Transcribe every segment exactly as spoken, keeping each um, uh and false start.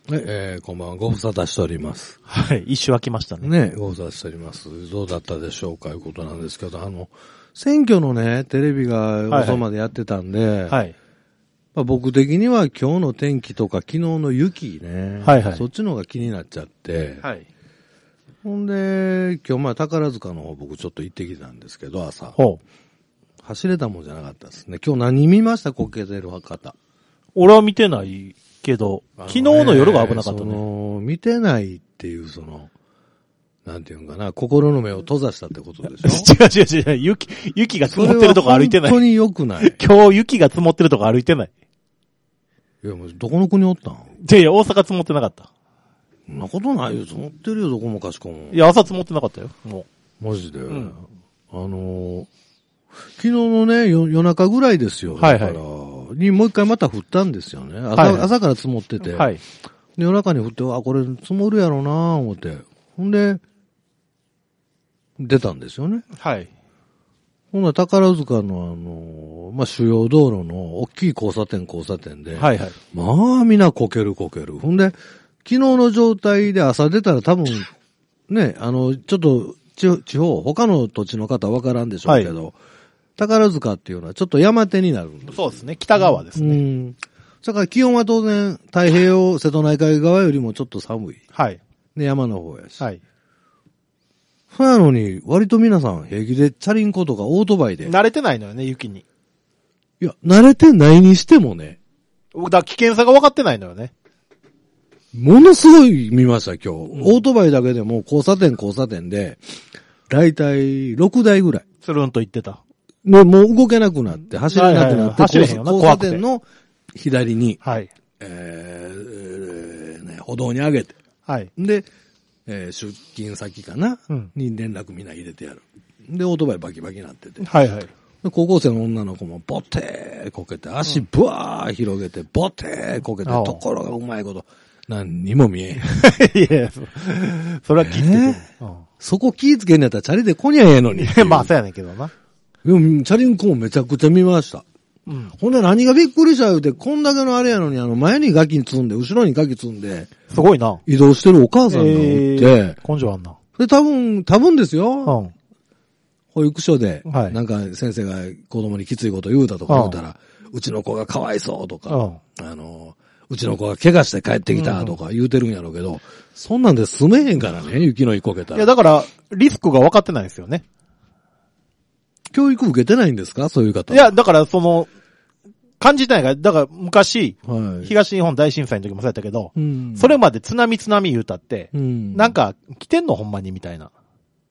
えー、こんばんは。ご無沙汰しております。 はい。一周空きましたね。 ね、ご無沙汰しております。どうだったでしょうかいうことなんですけど、あの、選挙のね、テレビが遅までやってたんで、はい、はい。まあ、僕的には今日の天気とか昨日の雪ね、はいはい。そっちの方が気になっちゃって、はい。ほんで、今日まあ宝塚の方僕ちょっと行ってきたんですけど、朝。ほう。走れたもんじゃなかったですね。今日何見ました？こけてる方。 俺は見てないけど、昨日の夜が危なかったね。 その、見てないっていうその、なんていうんかな、心の目を閉ざしたってことでしょ違う違う違う、雪、雪が積もってるとこ歩いてない。 本当に良くない。 今日雪が積もってるとこ歩いてない。 いや、もうどこの国おったん？ いやいや、大阪積もってなかった。 そんなことないよ、積もってるよ、どこもかしこも。 いや、朝積もってなかったよ、もう。マジで。うん、あのー、昨日のね、夜中ぐらいですよ。はいはい。だからにもう一回また降ったんですよね。朝、はいはい、朝から積もってて。はい。で、夜中に降って、あ、これ積もるやろうなぁ、思って。ほんで、出たんですよね。はい。ほんなら宝塚のあの、まあ、主要道路の大きい交差点交差点で。はいはい。まあ、みんなこけるこける。ほんで、昨日の状態で朝出たら多分、ね、あの、ちょっと、地方、他の土地の方はわからんでしょうけど、はい、宝塚っていうのはちょっと山手になるんです。 そうですね。北側ですね。うん。 だから気温は当然、太平洋、瀬戸内海側よりもちょっと寒い。はい。で、山の方やし。はい。そうやのに、割と皆さん平気でチャリンコとかオートバイで。 慣れてないのよね、雪に。 いや、慣れてないにしてもね。 だから危険さが分かってないのよね。 ものすごい見ました、今日。うん、オートバイだけでも交差点交差点で、だいたいろくだいぐらい。 スルンと言ってた。 もう、もう動けなくなって、走れなくなって、走れへんよな、交差点の左に、はい。えー、ね、歩道に上げて。はい。で、えー、出勤先かな、うん、に連絡みんな入れてやる。で、オートバイバキバキになってて。はいはい。高校生の女の子もボテーこけて、足ブワー広げて、ボテーこけて、うん、ところがうまいこと、何にも見えへん。いや、 それは気ぃつけて、 えーうん。そこ気ぃつけんやったらチャリで来にゃええのに。 まあ、そうやねんけどな。 でも、チャリンコもめちゃくちゃ見ました。うん。ほんで何がびっくりした言うて、こんだけのあれやのに、あの、前にガキ積んで、後ろにガキ積んで。 すごいな。 移動してるお母さんがおって。えー、根性あんな。 で、多分、多分ですよ。うん。保育所で、はい。なんか先生が子供にきついこと言うたとか言うたら、うん、うちの子がかわいそうとか、うん。あの、うちの子が怪我して帰ってきたとか言うてるんやろうけど、うん、そんなんで住めへんからね、雪のいこけたら。 いや、だから、リスクが分かってないですよね。 教育受けてないんですかそういう方。 いや、だからその、感じたいが、だから昔、はい、東日本大震災の時もそうやったけど、うん、それまで津波津波言うたって、うん、なんか来てんのほんまにみたいな。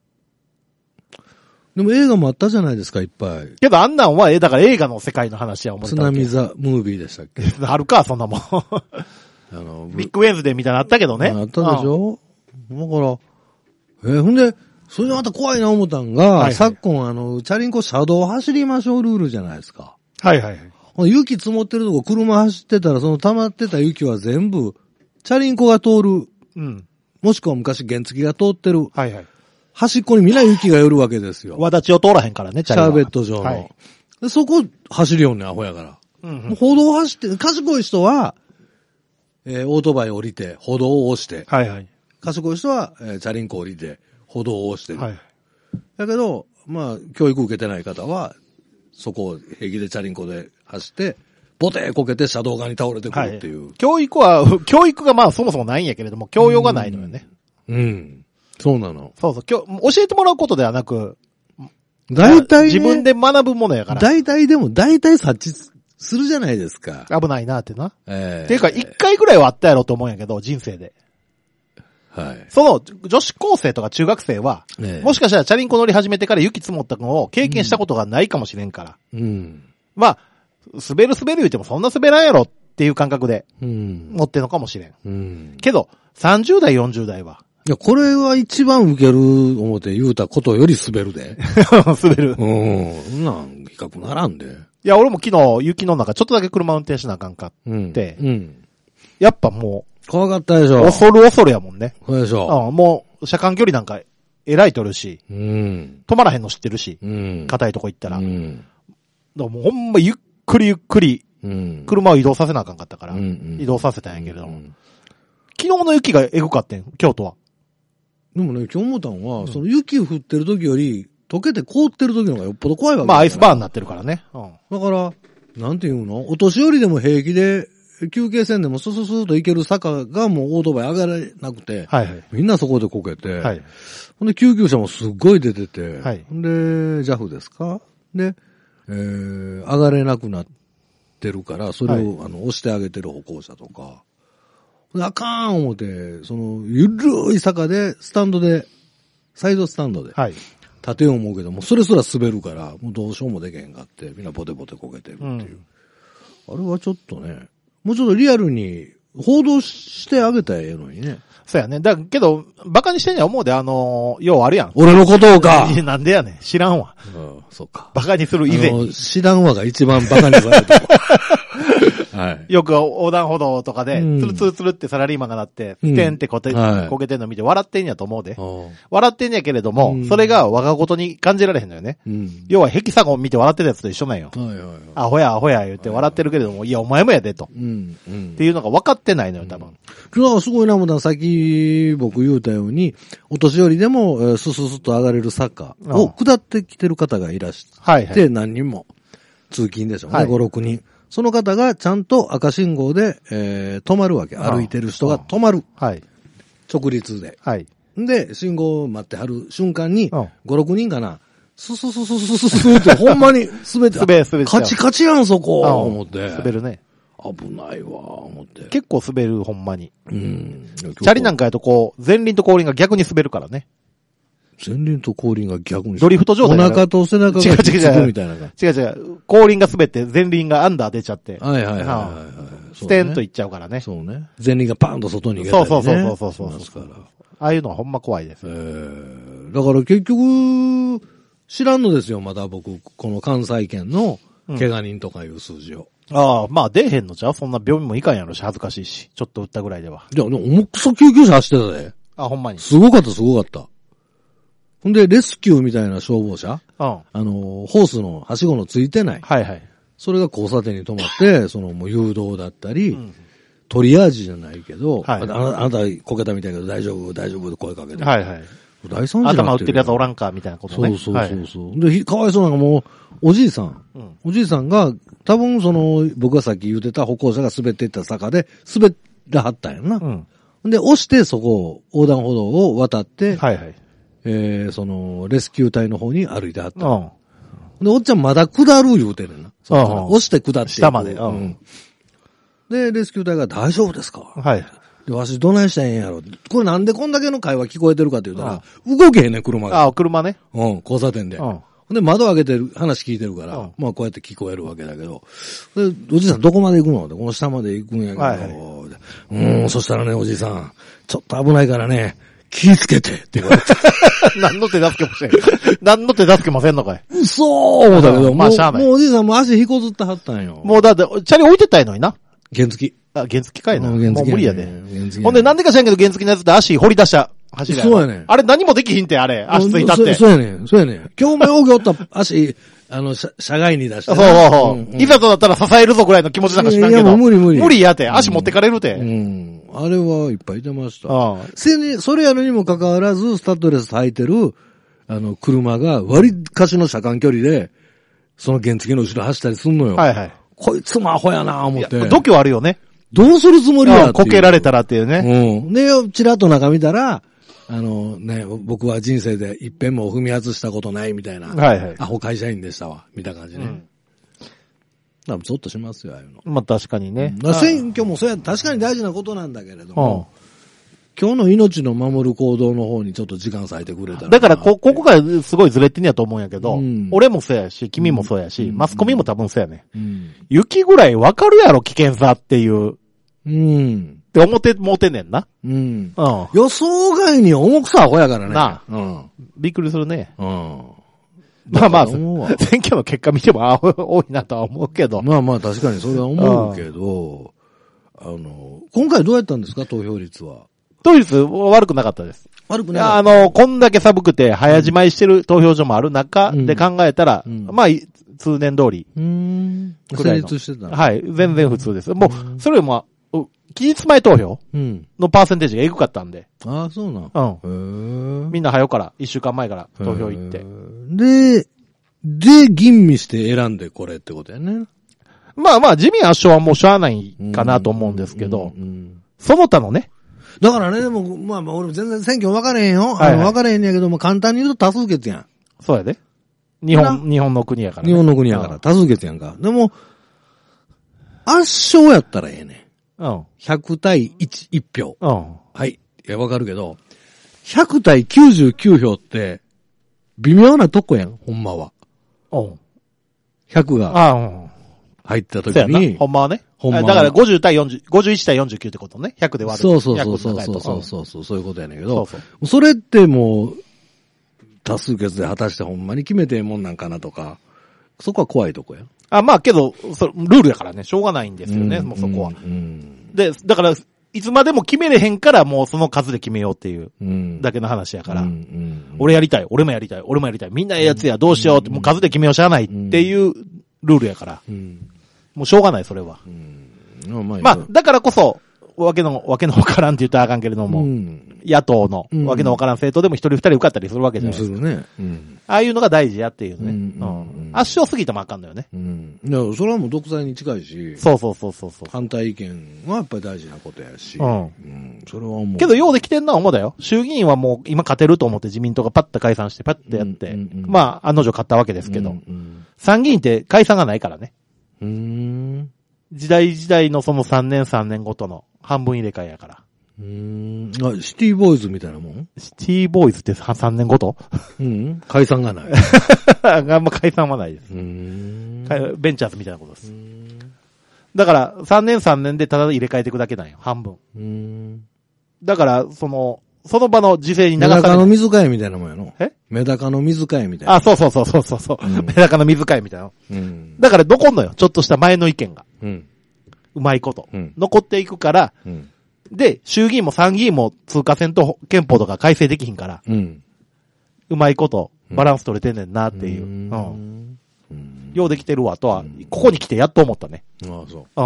でも映画もあったじゃないですか、いっぱい。 けどあんなんは、だから映画の世界の話や思いたわけ。津波ザ・ムービーでしたっけあるか、そんなもん。あの、ビッグウェンズデーみたいなのあったけどね。 あったでしょ、うん、だから、えー、ほんで、それでまた怖いな思ったんが、はいはい、昨今あの、チャリンコ車道走りましょうルールじゃないですか。はいはいはい。雪積もってるとこ車走ってたら、その溜まってた雪は全部、チャリンコが通る。うん。もしくは昔原付が通ってる。はいはい。端っこにみんな雪が寄るわけですよ。 わだちを通らへんからね、 チャリンコ。シャーベット状の。はい、でそこ走りよんねん、アホやから。うん、うん。もう歩道走って、賢い人は、えー、オートバイ降りて、歩道を押して。はいはい。賢い人は、えー、チャリンコ降りて、歩道を押してる。はい。だけど、まあ、教育受けてない方は、そこを平気でチャリンコで走って、ボテーこけて車道側に倒れてくるっていう。はい、 教育は、教育がまあそもそもないんやけれども、教養がないのよね。 うん。うん、そうなの。 そうそう。教えてもらうことではなく、 大体、ね、 自分で学ぶものやから。 大体でも大体察知するじゃないですか。 危ないなってな。ええー。ていうか、一回ぐらいはあったやろと思うんやけど、人生で。はい。その、女子高生とか中学生は、ね、もしかしたらチャリンコ乗り始めてから雪積もったのを経験したことがないかもしれんから。うん。まあ、滑る滑る言うてもそんな滑らんやろっていう感覚で、うん。乗ってんのかもしれん。うん。けど、さんじゅう代、よんじゅう代は。 いや、これは一番受ける思って言うたことより滑るで。 滑る。 うん。そんなん、比較ならんで。 いや、俺も昨日、雪の中、ちょっとだけ車運転しなあかんかって、うん。うん。やっぱもう、 怖かったでしょ。 恐る恐るやもんね。 そうでしょ。 うん、もう、車間距離なんか、えらい取るし、うん。止まらへんの知ってるし、うん。硬いとこ行ったら。うん。だからもうほんまゆっくりゆっくり、うん。車を移動させなあかんかったから、うんうん、移動させたんやけれども。うん、 昨日の雪がエグかってん、京都は。 でもね、今日思ったのは、うん、その雪降ってる時より、溶けて凍ってる時の方がよっぽど怖いわけだ。 まあアイスバーになってるからね。 うん。だから、なんていうの？お年寄りでも平気で、休憩線でもスススーと行ける坂がもうオートバイ上がれなくて、はいはい、みんなそこでこけて、はい、ほんで救急車もすっごい出てて、はい、で、ジャフ ですかで、えー、上がれなくなってるから、それを、はい、あの押してあげてる歩行者とか、あかん思って、その、ゆるい坂で、スタンドで、サイドスタンドで、はい、立てよう思うけども、それすら滑るから、もうどうしようもできへんかって、みんなボテボテこけてるっていう。うん、あれはちょっとね、もうちょっとリアルに報道してあげたらええのにね。 そうやね。だけど、バカにしてんや思うで、あのー、ようあるやん。 俺のことをか。 なんでやねん。知らんわ。 うん、そうか。 バカにする以前に。 知らんわが一番バカにされた。はい。 よく横断歩道とかで、ツルツルツルってサラリーマンがなって、うん、てんってこて、はい、こけてんの見て笑ってんやと思うで。笑ってんやけれども、うん、それが我が事に感じられへんのよね。うん、要はヘキサゴン見て笑ってたやつと一緒なんよ。はいはいはい、アホやアホや言って笑ってるけれども、いやお前もやでと。うんうん、っていうのが分かってないのよ、多分。 うん、すごいな、もだ、さっき僕言うたように、お年寄りでも、えー、スススと上がれる坂を下ってきてる方がいらして、はいはい、何人も通勤でしょうね、はい、ご、ろくにん。その方がちゃんと赤信号で、えー、止まるわけ。歩いてる人が止まる。はい。直立で。はい。で、信号を待ってはる瞬間に、ご、ろくにんかな、ススススススススってほんまに滑って、滑滑カチカチやんそこ、思って。 滑るね。 危ないわ、思って。 結構滑る、ほんまに。うん。チャリなんかやとこう、前輪と後輪が逆に滑るからね。 前輪と後輪が逆に。 ドリフト状態。 お腹と背中がくっつくみたいな。 違う違う。後輪が滑って前輪がアンダー出ちゃって。 はいはいはいはい。 ステンといっちゃうからね。 そうね。前輪がパーンと外に逃げたりね。 そうそうそうそうそう。ああいうのはほんま怖いです。えー、だから結局、知らんのですよ、まだ僕。この関西圏の怪我人とかいう数字を。 うん、ああ、まあ出へんのじゃそんな病院もいかんやろし、恥ずかしいし。ちょっと打ったぐらいでは。 いや、でも重くそ救急車走ってたで。 あ、ほんまに。 すごかったすごかった。ほんで、レスキューみたいな消防車、うん、あの、ホースのはしごのついてない。はいはい。それが交差点に止まって、そのもう誘導だったり、うん、トリアージじゃないけど、はい、あな、あなたこけたみたいだけど大丈夫、大丈夫で声かけて。はいはい。大惨事頭打ってるやつおらんか、みたいなことね。 そうそうそうそう、はい。で、かわいそうなのがもう、おじいさん。うん、おじいさんが、多分その、僕がさっき言ってた歩行者が滑っていった坂で、滑らはったんやな。うん。で、押してそこを、横断歩道を渡って、はいはい。えー、その、レスキュー隊の方に歩いてはった。うん。で、おっちゃんまだ下る言うてるな。うん。押して下って。 下まで。うん。 で、レスキュー隊が大丈夫ですか？はい。で、わしどないしたらええんやろ。これなんでこんだけの会話聞こえてるかって言うたら、動けへんねん、車が。 ああ、車ね。 うん、交差点で。うん。で、窓開けてる、話聞いてるから、うん、まあこうやって聞こえるわけだけど、で、おじいさんどこまで行くのって、この下まで行くんやけど、はいはい、うーん、そしたらね、おじいさん、ちょっと危ないからね、気ぃつけてって言われて。 何の手助けもせん。何の手助けもせんのかい。 そう思ったけど、 まあしゃあない。 もうおじいさんも足引こずってはったんよ。 もうだって、チャリ置いてったいのにな。 原付き。 あ、原付きかいな。 もう原付き、 もう無理やで。やほんで、なんでか知らんけど原付きのやつで足掘り出した。走りそうやねん。 あれ何もできひんて、あれ。足ついたって。 そうやねん。そうやねん。今日も泳ぎおった足、あの、車外に出して。 そうそうそう。うんうん、いざとだったら支えるぞぐらいの気持ちなんか知らんけど。いや、もう無理無理。 無理やて。足持ってかれるて。 うん。うん、あれはいっぱいいてました。ああせに、それやのにもかかわらず、スタッドレス履いてる、あの、車が割かしの車間距離で、その原付の後ろ走ったりすんのよ。はいはい。こいつもアホやなぁ思って。 度胸あるよね。 どうするつもりやって。 こけられたらっていうね。 うん。で、ちらっと中見たら、あのね、僕は人生で一遍も踏み外したことないみたいな。はいはい。アホ会社員でしたわ。見た感じね。うん。多分ゾッとしますよ、ああいうの。 まあ確かにね。 うん、選挙もそうや、確かに大事なことなんだけれども、うん、今日の命の守る行動の方にちょっと時間割いてくれたら。 だからこ、ここがすごいずれてんやと思うんやけど、うん、俺もそうやし、君もそうやし、うん、マスコミも多分そうやね。うん、雪ぐらいわかるやろ、危険さっていう。うん。って思って、思ってんねんな。うん。うん。 予想外に重くさアホやからね。なあ。うん。 びっくりするね。うん。まあまあ、選挙の結果見ても多いなとは思うけど。 まあまあ確かにそれは思うけど、あの、今回どうやったんですか、投票率は。 投票率悪くなかったです。 悪くなかった。 あの、こんだけ寒くて早じまいしてる投票所もある中で考えたら、うんうん、まあ、通年通り。うん。 成立してた。 はい。全然普通です。もう、それも期日前投票のパーセンテージがエグかったんで。 ああ、そうなん。 うん。へみんな早から、一週間前から投票行って。 で、で、吟味して選んでこれってことやね。 まあまあ、自民圧勝はもうしゃあないかなと思うんですけど、うんうんうん、その他のね。 だからね、でも、まあまあ、俺全然選挙分かれへんよ。はいはい、あの分かれへんやけども、簡単に言うと多数決やん。 そうやで。日本、日本の国やから、 ね。日本の国やから、多数決やんか。でも、圧勝やったらええねん。うん。ひゃく対いち、いち票。うん。はい。いや、わかるけど、ひゃく対きゅうじゅうきゅう票って、微妙なとこやん、ほんまは。うん。ひゃくが、ああ、うん。入った時に。 ほんまはね。ほんまは。だからごじゅう対よんじゅう、ごじゅういち対よんじゅうきゅうってことね。ひゃくで割る。 そうそうそうそうそうそうそうそう、そういうことやねんけど、そうそう。それってもう、多数決で果たしてほんまに決めてえもんなんかなとか、そこは怖いとこや。 あ、まあけど、そルールやからね、しょうがないんですよね、うん、もうそこは、うん。で、だから、いつまでも決めれへんからもうその数で決めようっていうだけの話やから、うんうんうん、俺やりたい、俺もやりたい、俺もやりたい、みんなええやつや、どうしようって、もう数で決めようしゃあないっていうルールやから、うん、もうしょうがない、それは。うん、まあ、まあ、だからこそ、わけの、わけのわからんって言ったらあかんけれども、うん、野党のわけのわからん政党でも一人二人受かったりするわけじゃないですか。するね。うん、ああいうのが大事やっていうね。うんうんうん、圧勝すぎてもあかんのよね。 うん。いや、それはもう独裁に近いし。 そうそうそうそう。 反対意見はやっぱり大事なことやし。うん。うん、それはもう。 けど、ようできてんのは思うだよ。衆議院はもう今勝てると思って自民党がパッと解散してパッとやって、うんうんうん、まあ、案の定勝ったわけですけど、うんうん、参議院って解散がないからね。うーん。時代時代のそのさんねんさんねんごとの半分入れ替えやから。 うーん。あ、シティボーイズみたいなもん？ シティボーイズってさんねんごと？ うん。解散がない。 あんま解散はないです。うーん。ベンチャーズみたいなことです。うーん。だから、さんねんさんねんでただ入れ替えていくだけなんよ。半分。うーん。だから、その、その場の時勢に流されメダカの水替えみたいなもんやの。えメダカの水替えみたいな。 あ、そうそうそうそうそう、うん。メダカの水替えみたいな。うん。だから残んのよ。ちょっとした前の意見が。うん。うまいこと。うん。残っていくから、うん。で、衆議院も参議院も通過選と憲法とか改正できひんから、うん。うまいこと、バランス取れてんねんなっていう。うん。うん。うん、ようできてるわとは、うん、ここに来てやっと思ったね。ああ、そう。うん。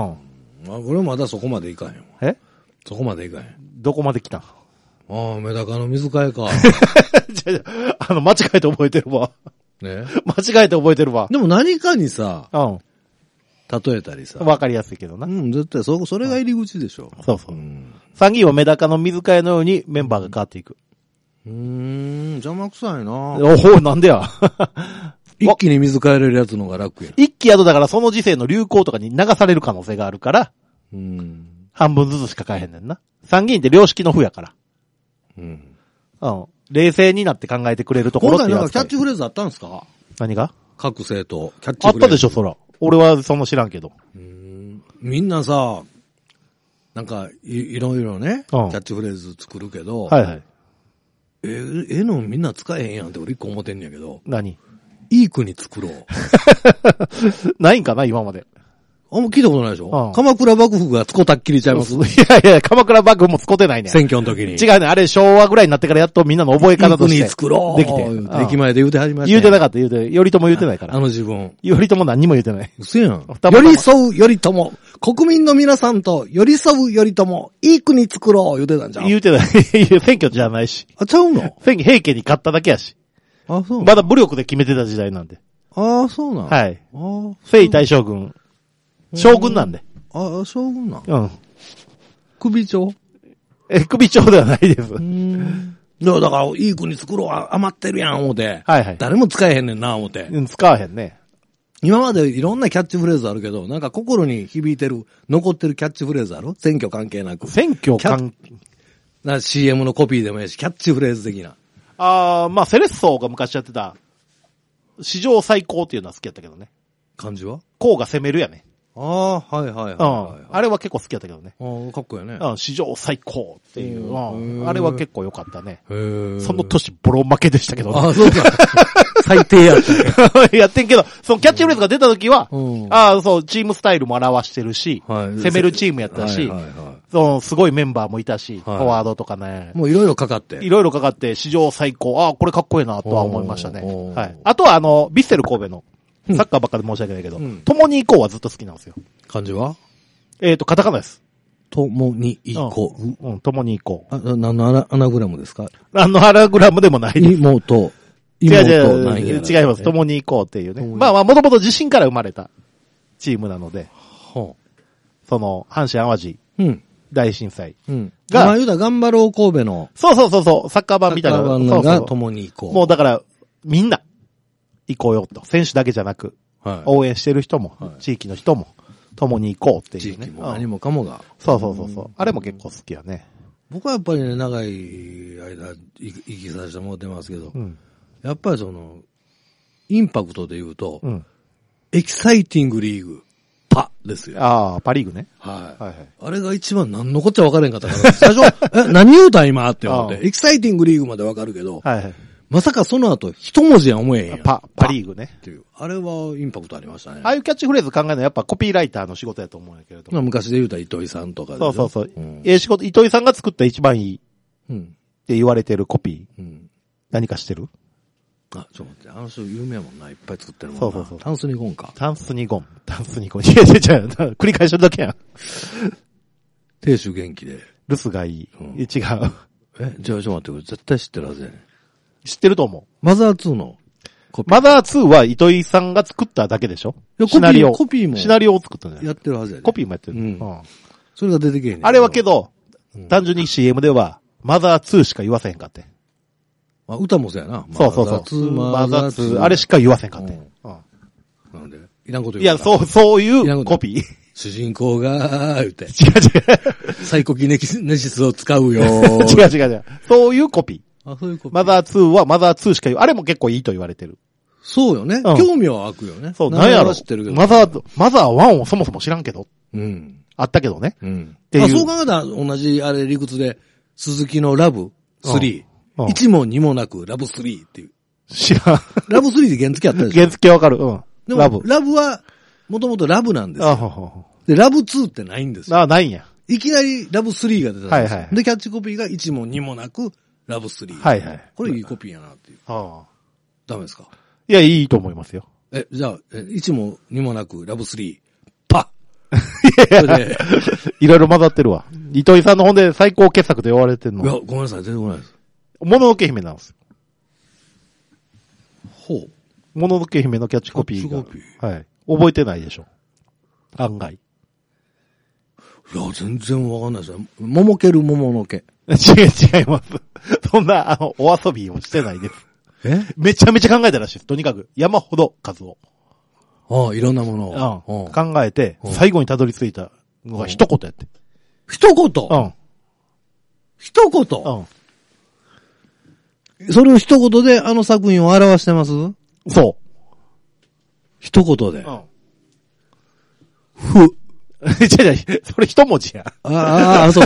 まあ、俺まだそこまでいかへんわ。えそこまでいかへん。 どこまで来たん？ ああ、メダカの水替えか。 あの、間違えて覚えてるわ。ね。間違えて覚えてるわ。 でも何かにさ、うん。例えたりさ。 わかりやすいけどな。 うん、絶対そ、それが入り口でしょ。 そうそう。うん、参議院はメダカの水替えのようにメンバーが変わっていく。 うーん、邪魔くさいな。 おほ、なんでや。 一気に水替えれるやつのが楽や。 一気やとだからその時世の流行とかに流される可能性があるから、うん。半分ずつしか変えへんねんな。参議院って良識の府やから。うん。うん。冷静になって考えてくれるところって今回なんかキャッチフレーズあったんですか？ 何が？ 各政党。キャッチフレーズ。 あったでしょ、そら。俺はその知らんけど。うーん。みんなさ、なんかい、いろいろね、うん、キャッチフレーズ作るけど。はいはい。え、えのみんな使えへんやんって俺一個思ってんねやけど。 何？ いい国作ろう。 ないんかな、今まで。 あんま聞いたことないでしょ、うん、鎌倉幕府がつこたっきりちゃいます。いやいや、鎌倉幕府もつこてないね。 選挙の時に。 違うね。あれ昭和ぐらいになってからやっとみんなの覚え方として。いい国作ろう。 できて。 駅前で言うてはじめました。 言うてなかった、言うて。頼朝言うてないから。 あの自分。 頼朝何にも言うてない。 うせやん。寄り添う頼朝。国民の皆さんと寄り添う頼朝。いい国作ろう言うてたんじゃん。 言うてない。選挙じゃないし。 あ、ちゃうの？ 選挙平家に勝っただけやし。あ、そう。まだ武力で決めてた時代なんで。 ああ、そうなん。 はい。あ征夷大将軍。将軍なんで。 ああ、将軍なん。うん。首長？ え、首長ではないです。うん。 だから、いい国作ろう、余ってるやん、思て。はいはい。誰も使えへんねんな、思て。 うん、使わへんね。 今までいろんなキャッチフレーズあるけど、なんか心に響いてる、残ってるキャッチフレーズある？選挙関係なく。 選挙関係な シーエム のコピーでもいいし、キャッチフレーズ的な。 ああ、まあ、セレッソが昔やってた、史上最高っていうのは好きやったけどね。 漢字は？ こうが攻めるやね。 ああ、はいはいはい、はい、 うん。あれは結構好きやったけどね。 ああ、かっこいいね。 うん、史上最高っていう。うん。あれは結構良かったね。へその年ボロ負けでしたけどね。 ああ、そうか。最低やって。やってんけど、そのキャッチフレーズが出た時は、うん、ああ、そう、チームスタイルも表してるし、はい、攻めるチームやったし、はいはいはい、そのすごいメンバーもいたし、はい、フォワードとかね。 もういろいろかかって。 いろいろかかって、史上最高。ああ、これかっこいいなとは思いましたね。はい。あとはあの、ビッセル神戸の、サッカーばっかで申し訳ないけど、うん、共に行こうはずっと好きなんですよ。 漢字は？ えっと、カタカナです。 ともに行こう。 うん、ともに行こう。あ、何のアナグラムですか？ 何のアナグラムでもないです。 妹。 妹。違う違う、違います。ともに行こうっていうね。まあまあ、もともと地震から生まれたチームなので。はあ、その、阪神淡路。うん。大震災。うん。 が、まあ言うたら頑張ろう神戸の。 そうそうそうそう、サッカー版みたいな。サッカー版がともに行こう。 もうだから、みんな、行こうよと。選手だけじゃなく、はい、応援してる人も、はい、地域の人も、共に行こうっていうね。 地域も何もかもが。 そうそうそうそう。あれも結構好きやね。 僕はやっぱりね、長い間、生きさせてもらってますけど、うん、やっぱりその、インパクトで言うと、うん、エキサイティングリーグ。パですよ。 ああ、パリーグね。 はい。はいはい、あれが一番何のこっちゃ分からへんかったから、最初、え、何言うた今って思って、エキサイティングリーグまで分かるけど、はいはい、まさかその後、一文字や思えへんやん。 パ、パリーグね。 っていう。あれはインパクトありましたね。 ああいうキャッチフレーズ考えるのはやっぱコピーライターの仕事やと思うんやけれども。 昔で言うたら糸井さんとかで。 そうそうそう。うん、ええ仕事、糸井さんが作った一番いい。うん。って言われてるコピー。うん。何かしてる？ あ、ちょっと待って、あの人有名もんな、いっぱい作ってるもんな。そうそうそう。タンスニゴンか。 タンスニゴン。タンスニゴン。いやいやいや、繰り返してるだけやん。 亭主元気で。 留守がいい。うん、違う。 え、じゃあちょっと待って、これ絶対知ってるはずやね。 知ってると思う。 マザーツーのコピー。 マザーツーは糸井さんが作っただけでしょ？ いや、シナリオ。コピーも。 シナリオを作ったんじゃない？ やってるはずやね。 コピーもやってる。うん。うん、 それが出てけへんねん。 あれはけど、うん、単純に シーエム では、マザーツーしか言わせへんかって。 あ、歌もそうやな。 そうそうそう。マザーツー、あれしか言わせんかって。うん。 なんでいらんこと言う。 いや、そう、そういうコピー。 主人公が、言うて。 違う違う。サイコキネシスを使うよ。 違う違う違う。そういうコピー。あ、そういうコピー。 マザーツーはマザーツーしか言う。あれも結構いいと言われてる。 そうよね。興味は湧くよね。 そう、なんやろ。知ってるけど。マザー、マザーワンをそもそも知らんけど。うん。あったけどね。うん。っていう。 そう考えたら同じあれ理屈で、鈴木のラブスリー。一問二もなくラブスリーっていう。 知らん。 ラブスリーで原付あったでしょ？ 原付わかる。うん。 でも、ラブ。ラブは、もともとラブなんですよ。で、ラブツーってないんですよ。 ああ、ないんや。 いきなりラブスリーが出たんですよ。はいはい。で、キャッチコピーが一問二もなくラブスリー。はいはい。これいいコピーやなっていう。ああ。ダメですか？ いや、いいと思いますよ。 え、じゃあ、え一問二もなくラブスリー。パッいやいや、 いろいろ混ざってるわ。糸井さんの本で最高傑作と言われてるの。 いや、ごめんなさい、出てこないです。 もののけ姫なんですよ。 ほう。 もののけ姫のキャッチコピーが。はい。覚えてないでしょ。案外。 いや、全然わかんないですよ。ももけるもものけ。 違う違います。そんな、あの、お遊びをしてないです。えめちゃめちゃ考えたらしいです。とにかく、山ほど数を。 ああ、いろんなものを。 うん、考えて、最後にたどり着いたのが一言やって。 一言うん。一言うん。それを一言であの作品を表してます？ そう。 一言で。うん。 ふ。違う違う、それ一文字や。 ああ、あ、そう。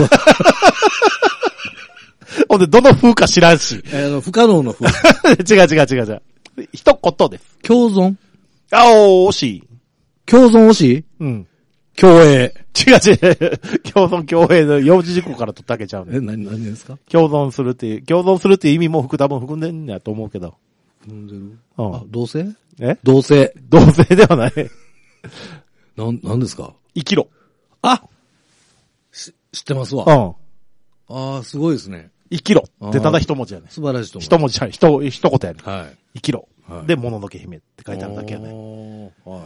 ほんで、どの風か知らんし。 えー、不可能の風。 違う違う違う違う。一言です。 共存あおー、惜しい。 共存惜しいうん。共栄。 違う違う。共存共栄の幼児事項から取ってあげちゃうね。 え、何、何ですか？ 共存するっていう、共存するっていう意味も多分含んでんやと思うけど。 含んでるうん。あ、同性え同性。 同性ではない。 なん、なんですか？ 生きろ。 あし、知ってますわ。 うん。 ああ、すごいですね。 生きろってただ一文字やね。 素晴らしいと思う。 一文字じゃん。一、一言やね。 はい。 生きろ。はい、で、もののけ姫って書いてあるだけやね。はい。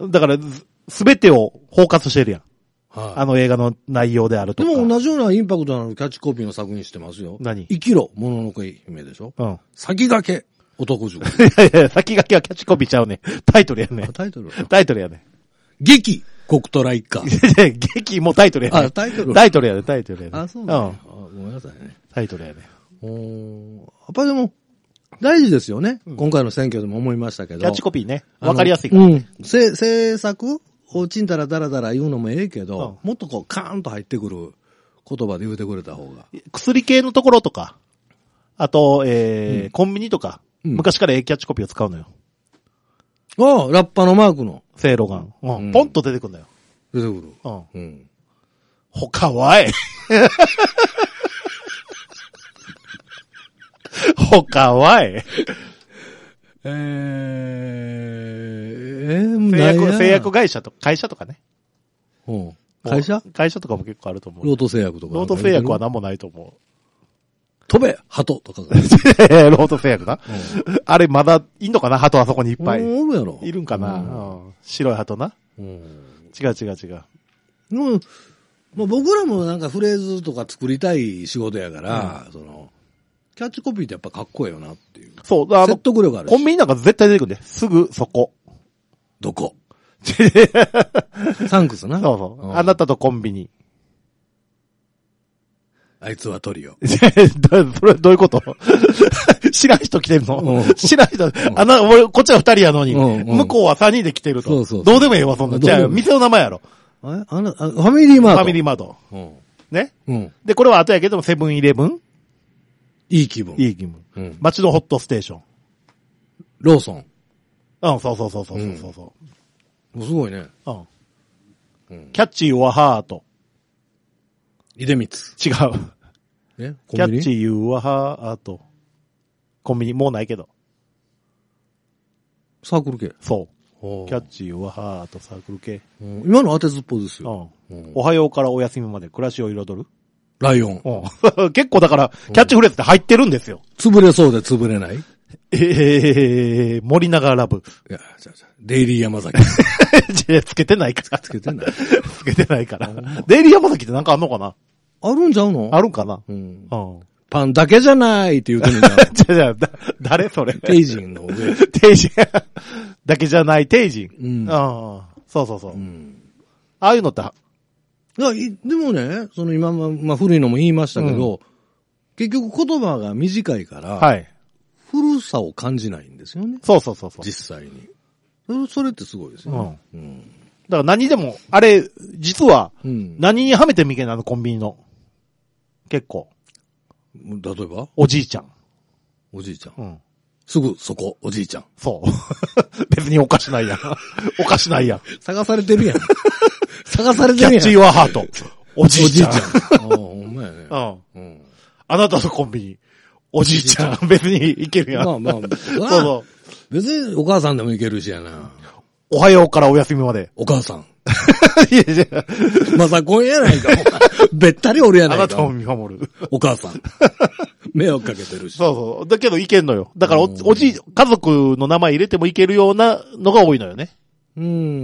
だから、すべてを包括してるやん。はい。あの映画の内容であるとか。 でも同じようなインパクトのあるキャッチコピーの作品してますよ。 何？ 生きろ、もののけ姫でしょ？うん。先駆け、男塾。 いやいや、先駆けはキャッチコピーちゃうね。タイトルやね。 タイトルタイトルやね。 劇国虎一家。 劇もタイトルやね。 あ、タイトルタイトルやね、タイトルやね。 あ、そうなんだ。うん。ごめんなさいね。 タイトルやね。 おー。やっぱりでも、大事ですよね。うん、今回の選挙でも思いましたけど。 キャッチコピーね。わかりやすいから、ね。 うん。せ、制作をちんたらだらだら言うのもええけど、うん、もっとこうカーンと入ってくる言葉で言うてくれた方が。 薬系のところとか、あと、えーうん、コンビニとか、うん、昔からええキャッチコピーを使うのよ。 ああ、ラッパのマークの。 セイロガン。うん。ポンと出てくるんだよ。 出てくる。 うん。うん。他はえ他はええー、えー、 製薬、製薬会社と、会社とかね。 うん。 会社会社とかも結構あると思う。 ロート製薬とか。 ロート製薬は何もないと思う。 飛べ鳩とか。ロート製薬な、うん、あれまだいんのかな鳩あそこにいっぱい。 おるやろ。 いるんかな、うんうん、白い鳩な、うん。違う違う違う。 うん。まあ、僕らもなんかフレーズとか作りたい仕事やから、うん、その、キャッチコピーってやっぱかっこええよなっていう。 そう、だ説得力あるし。 コンビニなんか絶対出てくるんで。すぐそこ。 どこサンクスな。 そうそう。うん、あなたとコンビニ。 あいつはトリオ。 それどういうこと知らん人来てるの、うん、知らん人、あな、俺、こっちは二人やのに、うんうん、向こうは三人で来てると。そうそうそう。どうでもええわ、そんな。じゃあ、店の名前やろ。 ああのあファミリーマート。 ファミリーマート。 うん、 ね、うん、で、これは後やけども、セブンイレブンいい気分。 いい気分。うん、街のホットステーション。 ローソン。 うん、そうそうそうそうそうそう、 うん。すごいね。 うん。うん、キャッチーオアハート。 出光。 違う。 えキャッチーオアハート。コンビニ、もうないけど。 サークル系。 そう。キャッチーオアハート、サークル系。 うん、今の当てずっぽですよ、 うんうん。おはようからお休みまで暮らしを彩るライオン。 うん、結構だから、キャッチフレーズって入ってるんですよ。 潰れそうで潰れない。 えー、森永ラブ。 いや、じゃじゃデイリー山崎。 つけてないから。 つけてないつけてないから。デイリー山崎ってなんかあんのかなあるんちゃうのあるんかな、 うんうん、パンだけじゃないって言うてるんだ。 じゃじゃだ、誰それテイジンの上。 テイジン。だけじゃないテイジン。うん。ああ、そうそうそう。うん、ああいうのって、 いや、でもね、その今、まあ、古いのも言いましたけど、うん、結局言葉が短いから、はい。古さを感じないんですよね。 そうそうそうそう。 実際に。それ、それってすごいですよね。うん。うん、 だから何でも、あれ、実は、何にはめてみけなの、コンビニの。結構。 例えばおじいちゃん。 おじいちゃん。うん。すぐそこ、おじいちゃん。 そう。別におかしないやん。おかしないやん。 探されてるやん。探されてるやん。 キャッチーワーハート。おじいちゃん。おじいちゃん。 ああ、ほんまやね。 うん。うん。あなたとコンビニ。おじいちゃん。別にいけるやん。 まあまあ。そうそう。別にお母さんでもいけるしやな。 おはようからお休みまで。 お母さん。 いやいや。 まさこんやないか。べったりおるやないか。 あなたを見守る。 お母さん。迷惑かけてるし。 そうそう。だけどいけんのよ。だからお、おじい、家族の名前入れてもいけるようなのが多いのよね。 うん。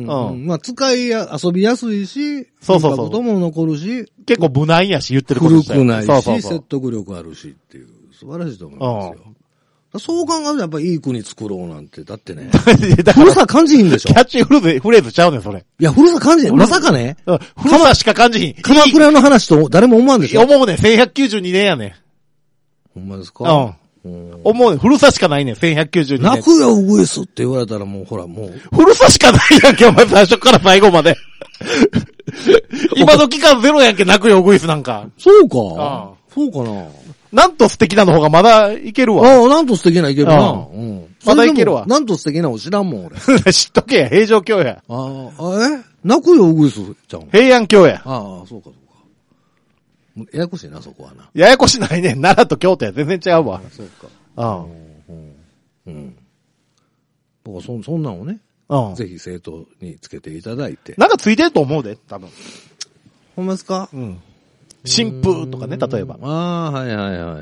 うん。まあ、使いや、遊びやすいし、 そうそうそう。 ことも残るし。 結構無難やし、言ってること自体古くないし、そうそうそう、説得力あるしっていう、素晴らしいと思いますよ。うんそう考えるとやっぱりいい国作ろうなんて、だってね。古さ感じひんでしょキャッチフレーズ、フレーズちゃうねん、それ。 いや、古さ感じひん。まさかね。 うん。古さしか感じひん。 鎌倉の話と誰も思わんでしょ思うねん。せんひゃくきゅうじゅうにねんやねん。 ほんまですかうん。思うねん。古さしかないねん。せんひゃくきゅうじゅうにねん。 泣くよ、ウグイスって言われたらもう、ほら、もう。 古さしかないやんけ、お前最初から最後まで。今時間ゼロやんけ、泣くよ、ウグイスなんか。 そうか。ああそうかな。 なんと素敵なの方がまだいけるわ。 ああ、なんと素敵ないけるな。うん。 まだいけるわ。 なんと素敵なの知らんもん、俺。 知っとけや、平城京や。 ああ、え泣くよ、ウグイスちゃん。 平安京や。 ああ、そうか、そうか。ややこしいな、そこはな。 ややこしないね。奈良と京都や、全然違うわ。 そうか。 ああ。 うん。うん。僕はそ、そんなんをね。 うん。 ぜひ生徒につけていただいて。 なんかついてると思うで、多分。 ほんまですかうん。新風とかね、例えば。 ああ、はいはいはいはい。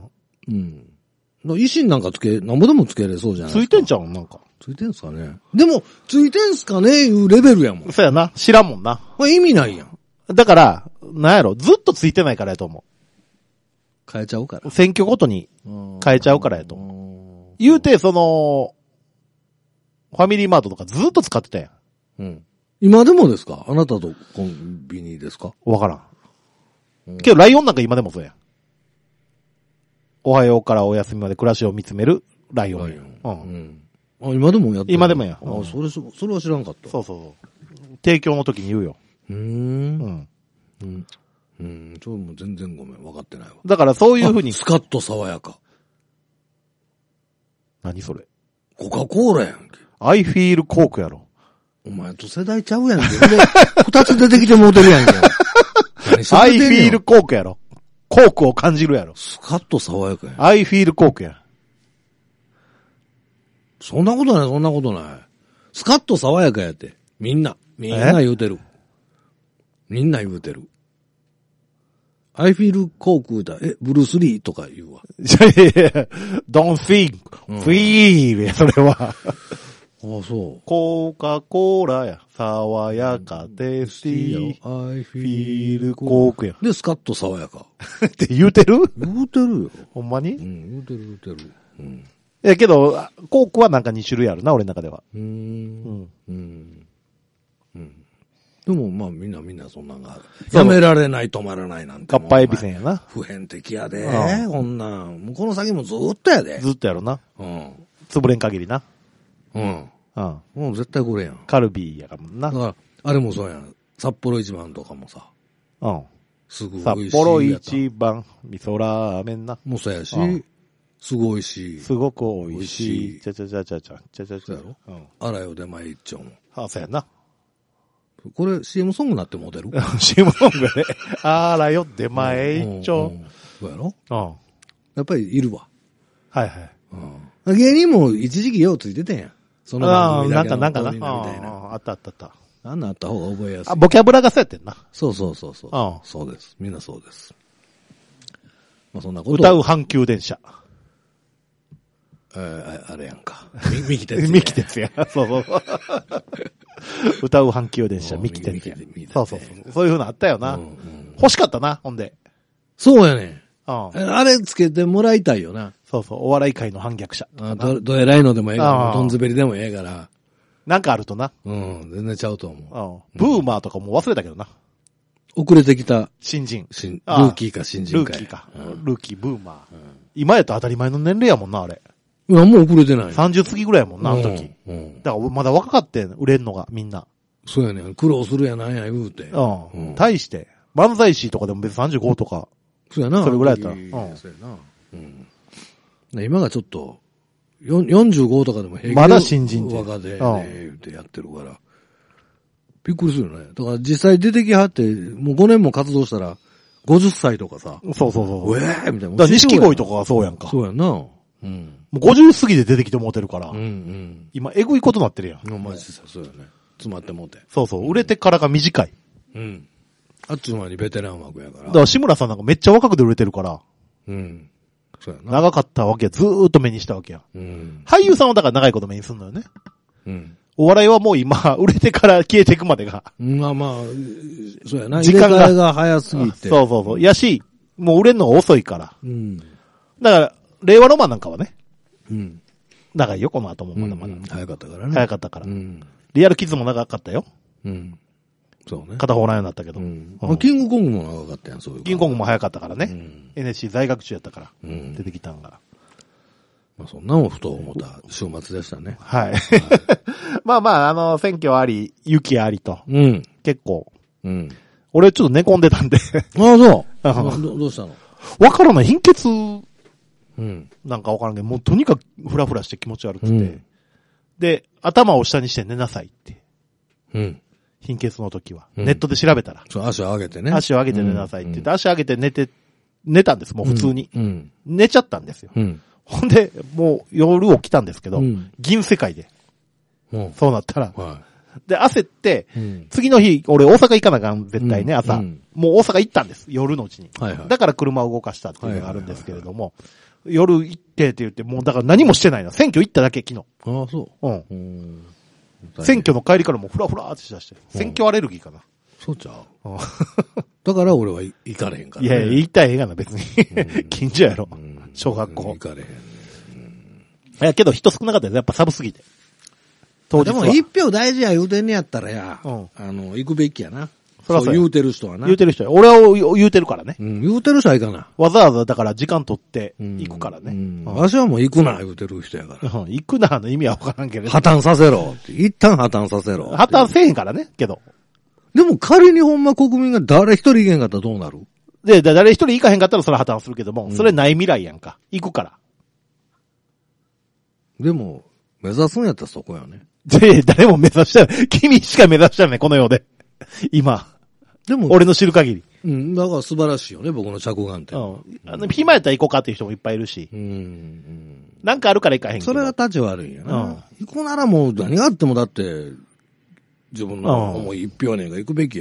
うん。うん。維新なんかつけ、なんぼでもつけれそうじゃないですか。 ついてんじゃん、なんか。 ついてんすかね。でも、ついてんすかねいうレベルやもん。 そうやな。知らんもんな。 これ意味ないやん。 だから、なんやろ、ずっとついてないからやと思う。変えちゃうから。 選挙ごとに変えちゃうからやと思う。言うて、その、ファミリーマートとかずっと使ってたやん。 うん。今でもですかあなたとコンビニですかわからん。けど、ライオンなんか今でもそうや。おはようからお休みまで暮らしを見つめるライオン。ライオン。うん。うん、あ、今でもやってる今でもや。 あ、それ、それは知らんかった。 そうそうそう。提供の時に言うよ。 うーん。うん。うん。うん。それも全然ごめん。分かってないわ。 だからそういうふうに。 スカッと爽やか。 何それコカ・コーラやんけ。 アイフィールコークやろ。 お前と世代ちゃうやんけ。二つ出てきてもうてるやんけ。 アイフィールコークやろ。コークを感じるやろ。 スカッと爽やかやん。 アイフィールコークや。 そんなことない、そんなことない。スカッと爽やかやって。みんな。みんな言うてる。 みんな言うてる。I feel 航空だ。え、ブルースリーとか言うわ。 いやいやいや、don't think, feel や、それは。ああ、そう。 コカ・コーラや、爽やかテイスティー、I feel コークや。 で、スカッと爽やか。 って言うてる言うてるよ。 ほんまに？ うん、言うてる言うてる。うん。 いやけど、コークはなんかに種類あるな、俺の中では。 うーん。うん。うん。うん。でも、まあ、みんなみんなそんなんがある。やめられない、止まらないなんて。 カッパエビセンやな。 普遍的やで。こんなん。もうこの先もずーっとやで。 ずっとやろな。 うん。 潰れん限りな。 うん。うん。もう絶対これやん。 カルビーやからもんな。 だから、あれもそうやん。札幌一番とかもさ。 うん。 すごい美味しい。 札幌一番、味噌ラーメンな。 もうそうやし、うん、すごい美味しい。 すごく美味しい。ちゃちゃちゃちゃちゃ、ちゃちゃちゃ。 そうやろ？うん。あらよ出前一丁も。 ああ、そうやな。 これ シーエム ソングなってモデルシーエム ソングね。あらよ出前一丁。 うんうん、そうやろ？ うん。 やっぱりいるわ。 はいはい。 うん。芸人も一時期ようついてたんや。その番組だけのなんかなんかな。みたいな。あったあったあった。 あんなあった方が覚えやすい。 あ、ボキャブラがそうやってんな。 そうそうそうそう。 ああそうです。みんなそうです。まあそんなこと。 歌う阪急電車。 えー、あれやんか。ミキ鉄や。 ミキ鉄や。そうそうそう。歌う阪急電車、ミキ鉄や。そうそうそう。そういう風なあったよな。うんうん、欲しかったな、ほんで。 そうやね。 うん、 あれつけてもらいたいよな。 そうそう。お笑い界の反逆者。 あど、どえらいのでもええから、どんずべりでもええから。 なんかあるとな。 うん、全然ちゃうと思う。うん。ブーマーとかも忘れたけどな。 遅れてきた。 新人。 新、ルーキーか新人か。 ルーキーか。うん、ルーキー、ブーマー、うん。今やと当たり前の年齢やもんな、あれ。 いや、もう遅れてない。 さんじゅう過ぎぐらいやもんな、あの時。うん。うん、だからまだ若かってん、売れんのが、みんな。 そうやね。苦労するやなんや言うて。 うん。うん、対して、漫才師とかでも別にさんじゅうごとか。 そうやな。 それぐらいやったら。 うん。そうやな。うん。今がちょっと、よんじゅうごとかでも平気で。 まだ新人で。 若手で、言うてやってるから。びっくりするよね。だから実際出てきはって、もうごねんも活動したら、ごじゅっさいとかさ。 そうそうそう。 ええー、みたいな。 だから錦鯉とかがそうやんか。 そうやな。うん。 もうごじゅう過ぎで出てきてもうてるから。 うんうん。 今、えぐいことなってるやん。 もうマジでそうやね。詰まってもうて。 そうそう。売れてからが短い。 うん。あっちゅう間にベテラン枠やから。 だから志村さんなんかめっちゃ若くで売れてるから。 うん。そうやな。 長かったわけや。ずーっと目にしたわけや。 うん。 俳優さんはだから長いこと目にすんのよね。 うん。 お笑いはもう今、売れてから消えていくまでが。 まあまあ、そうやな。時間がが早すぎて。 そうそうそう。やし、もう売れるのが遅いから。 うん。 だから、令和ロマンなんかはね。 うん。 長いよ、この後もまだまだ。 うんうん、早かったからね。 早かったから。 うん。 リアルキッズも長かったよ。 うん。そうね。 片方らんようになったけど。 うんうん、キングコングも長かったやん、そういう。 キングコングも早かったからね。うん、エヌエイチシー 在学中やったから。 うん、 出てきたんが。 まあそんなもんふと思った週末でしたね。 はい。はい、まあまあ、あの、選挙あり、雪ありと。 うん。 結構。 うん。 俺ちょっと寝込んでたんで。 ああ、そうど。どうしたの？ わからない。貧血。 うん。 なんかわからんけど、もうとにかくフラフラして気持ち悪くて。うん、で、頭を下にして寝なさいって。 うん。 貧血の時は。ネットで調べたら。 そう、足を上げてね。 足を上げて寝なさいって言って、足を上げて寝て、寝たんです、もう普通に。 うん。 寝ちゃったんですよ。 うん。 ほんで、もう夜起きたんですけど、銀世界で。そうなったら。で、焦って、次の日、俺大阪行かなあかん、絶対ね、朝。もう大阪行ったんです、夜のうちに。だから車を動かしたっていうのがあるんですけれども、夜行ってって言って、もうだから何もしてないな。選挙行っただけ、昨日。 ああ、そう。 うん。選挙の帰りからもうフラフラーってしだして。選挙アレルギーかな。 そうちゃう。だから俺は行かれへんから、 ね。いやいや、行ったらええがな、別に。近所やろ。小学校。 行かれへん、ね。 いや、けど人少なかったよ。やっぱ寒すぎて。 当日は。でも一票大事や言うてんねやったらや、うん、あの、行くべきやな。そらそう言うてる人はな。 言うてる人や。俺は言うてるからね。 うん、言うてる人はいかな。 わざわざだから時間取って行くからね。 うんうん、わしはもう行くな言うてる人やから。 うん、行くなの意味はわからんけど、ね。 破綻させろ。一旦破綻させろ。 破綻せえへんからね、けど。 でも仮にほんま国民が誰一人行けんかったらどうなる？ で、誰一人行かへんかったらそれは破綻するけども、うん、それない未来やんか。行くから。 でも、目指すんやったらそこやね。 で、誰も目指したら、君しか目指したらね、この世で。今。でも、俺の知る限り。 うん、だから素晴らしいよね、僕の着眼点。 うん。あの、暇やったら行こうかっていう人もいっぱいいるし。うん。うん、なんかあるから行かへんけど。 それが立ち悪いんやな。うん。行くならもう何があってもだって、自分の思い一票ねんが行くべきや。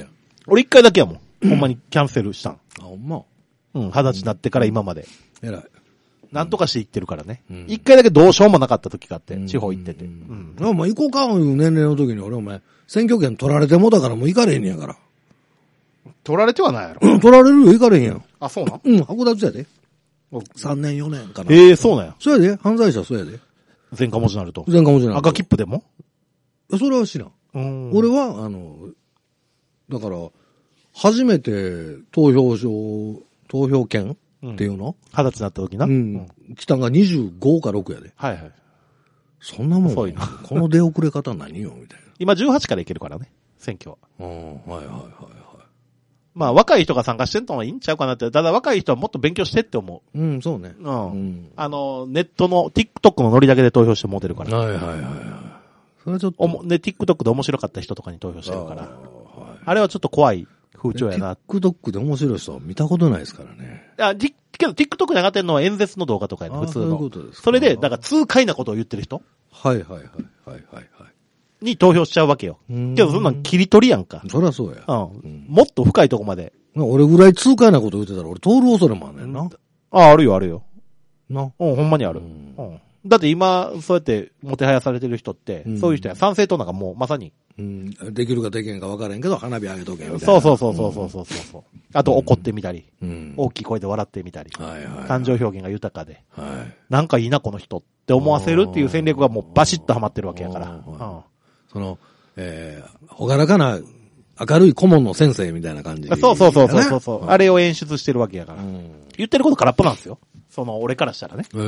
俺一回だけやもん。ほんまにキャンセルしたん。 あ、ほんま。 うん、二十歳になってから今まで。 偉い。 なんとかして行ってるからね。一、うん、回だけどうしようもなかった時があって、うん、地方行ってて。うん。うん、お前行こうか、いう年齢の時に俺お前、選挙権取られてもだからもう行かれへんねやから。 取られてはないやろ。 うん、取られるよ、行かれへんやん。 あ、そうなん？ うん、剥奪やで。さんねんよねんかな。 ええー、そうなんや。 そうやで、犯罪者そうやで。 前科持ちになると。 前科持ちになると。 赤切符でも？ それは知らん。うん、俺は、あの、だから、初めて投票所、投票権っていうの？ 二、うん、十歳になった時な。 うん。来たんがにじゅうごかろくやで。 はいはい。 そんなもん。そういうの。この出遅れ方何よ、みたいな。 今じゅうはちからいけるからね、選挙は。 うん、はいはいはいはい。 まあ若い人が参加してるのはいいんちゃうかなって。ただ若い人はもっと勉強してって思う。うん、そうね。 うん。うん、あの、ネットの TikTok のノリだけで投票してもうてるから。 はいはいはいはい。それはちょっと。 おも、ね、TikTok で面白かった人とかに投票してるから。あ、はい、あれはちょっと怖い風潮やな。 TikTok で面白い人は見たことないですからね。 あ、じ、けど TikTok で上がってるのは演説の動画とかやね、普通の。そういうことですか。それで、だから痛快なことを言ってる人。 はいはいはいはいはいはい。 に投票しちゃうわけよ。けどそんなん切り取りやんか。 そりゃそうや。 うん。うん、もっと深いとこまで。 俺ぐらい痛快なこと言ってたら俺通る恐れもあんねんな。 ああ、あるよあるよ。 な。 うん、ほんまにある。うん。うん、だって今、そうやってもてはやされてる人って、うん、そういう人や、参政党なんかもうまさに。 うん。できるかできへんか分からへんけど、花火上げとけみたいな。 そうそうそうそうそうそうそう。うん、あと怒ってみたり、うん、大きい声で笑ってみたり、はいはいはい、感情表現が豊かで、はい、なんかいいなこの人って思わせるっていう戦略がもうバシッとはまってるわけやから。うん、 その、えー、ほがらかな、明るい顧問の先生みたいな感じ、ね。 そうそうそうそうそう、うん。あれを演出してるわけやから。うん、言ってること空っぽなんですよ。その、俺からしたらね。うん、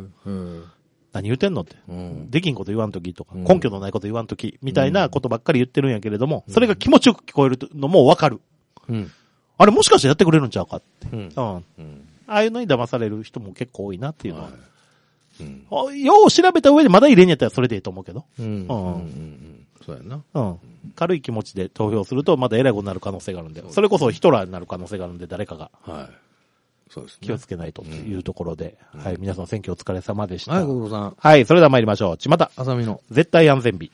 うん、何言ってんのって、うん。できんこと言わんときとか、うん、根拠のないこと言わんとき、みたいなことばっかり言ってるんやけれども、うん、それが気持ちよく聞こえるのもわかる。うん、あれもしかしてやってくれるんちゃうかって。うん。うん。ああいうのに騙される人も結構多いなっていうのは。はい、うん、よう調べた上でまだ入れんやったらそれでいいと思うけど。うん。うん。うんうんそうやな。 うん。軽い気持ちで投票するとまだ偉いことになる可能性があるんで、それこそヒトラーになる可能性があるんで誰かが。はい。そうですね。気をつけないとというところで、うん、はい。皆さん選挙お疲れ様でした。 はい、ご苦労さん。 はい。それでは参りましょう。ちまた。 あさみの。 絶対安全日。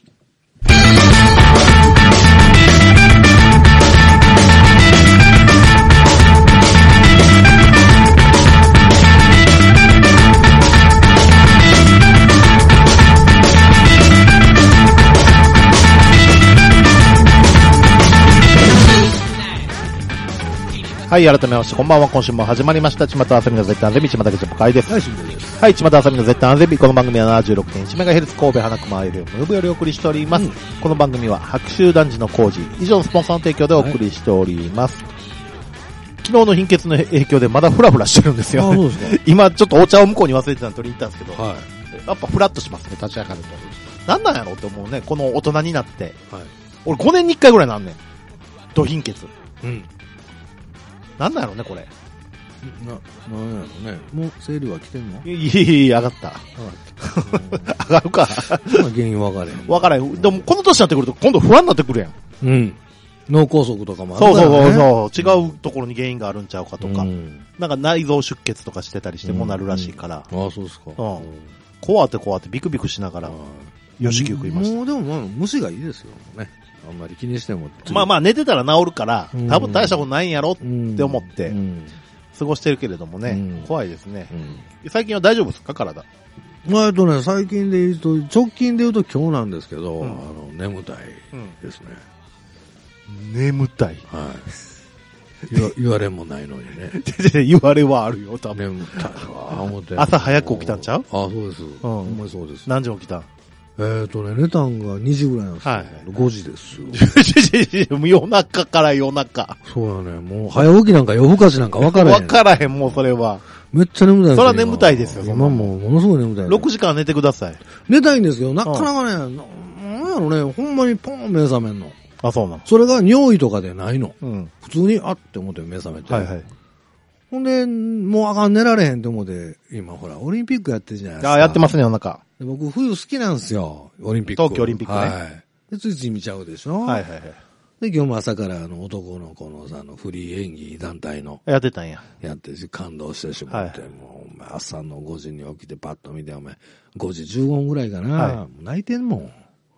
はい、改めまして、こんばんは。今週も始まりました。ちまたあさみの絶対安全日、ちまたけちゃぽかいです。 はい、しんべです。 はい、ちまたあさみの絶対安全日。この番組は ななじゅうろくてんいちメガヘルツ 神戸花熊 エフエム ムーブよりお送りしております。うん、この番組は白州男児の工事、以上のスポンサーの提供でお送りしております。はい、昨日の貧血の影響でまだフラフラしてるんですよ、ね。そうですか。今ちょっとお茶を向こうに忘れてたの取りに行ったんですけど、はい、やっぱフラッとしますね、立ち上がると。なんなんやろうって思うね、この大人になって。はい、俺ごねんにいっかいぐらいなんねん。ド貧血。うん。なんなんやろね、これ。 な、なんやろね。もう、生理は来てんの？ いやいや、上がった。上がった。上がるか。 原因分かれへん。 分からへん。でも、この年になってくると、今度不安になってくるやん。 うん。脳梗塞とかもあるからね。 そうそうそう。違うところに原因があるんちゃうかとか。うん、なんか内臓出血とかしてたりしてもなるらしいから。 うんうん、ああ、そうですか。うん。 怖って怖ってビクビクしながら、よしきゅう食いました。 もうでもまあ、虫がいいですよね。あんまり気にしても。 まあまあ寝てたら治るから、多分大したことないんやろって思って、過ごしてるけれどもね、うん、怖いですね、うん。最近は大丈夫ですか、体？ まあ、えっとね、最近で言うと、直近で言うと今日なんですけど、うん、あの、眠たいですね。 うん、眠たい。 はい。言わ、言われもないのにね。 言われはあるよ、多分。 眠たいわ、思って。 朝早く起きたんちゃう？ ああ、そうです。うん。ほんまにそうです。 何時起きた？ えっ、ー、とね、寝たんがにじぐらいなんですよ。はい。ごじですよ。 夜中から夜中。 そうだね。もう、早起きなんか夜更かしなんか分からへん。 分からへん、もうそれは。 めっちゃ眠たいですよ。 それは眠たいですよ。 今もう、ものすごい眠たい。 ろくじかん寝てください。 寝たいんですよ。なかなかね、なんやろね、ほんまにポン目覚めんの。 あ、そうなの。 それが尿意とかでないの。うん。普通に、あって思って目覚めて。はいはい。ほんで、もうあかん寝られへんって思って、今ほら、オリンピックやってるじゃないですか。 あ、やってますね、お腹。 僕、冬好きなんですよ。オリンピック。 冬季オリンピックね。 はい。で、ついつい見ちゃうでしょ。はいはいはい。で、今日も朝からあの男の子のさ、あのフリー演技団体の。 やってたんや。 やってし、感動してしまって、はい、もう、お前朝のごじに起きてパッと見て、お前、ごじじゅうごふんぐらいかな。はい、もう泣いてんもん。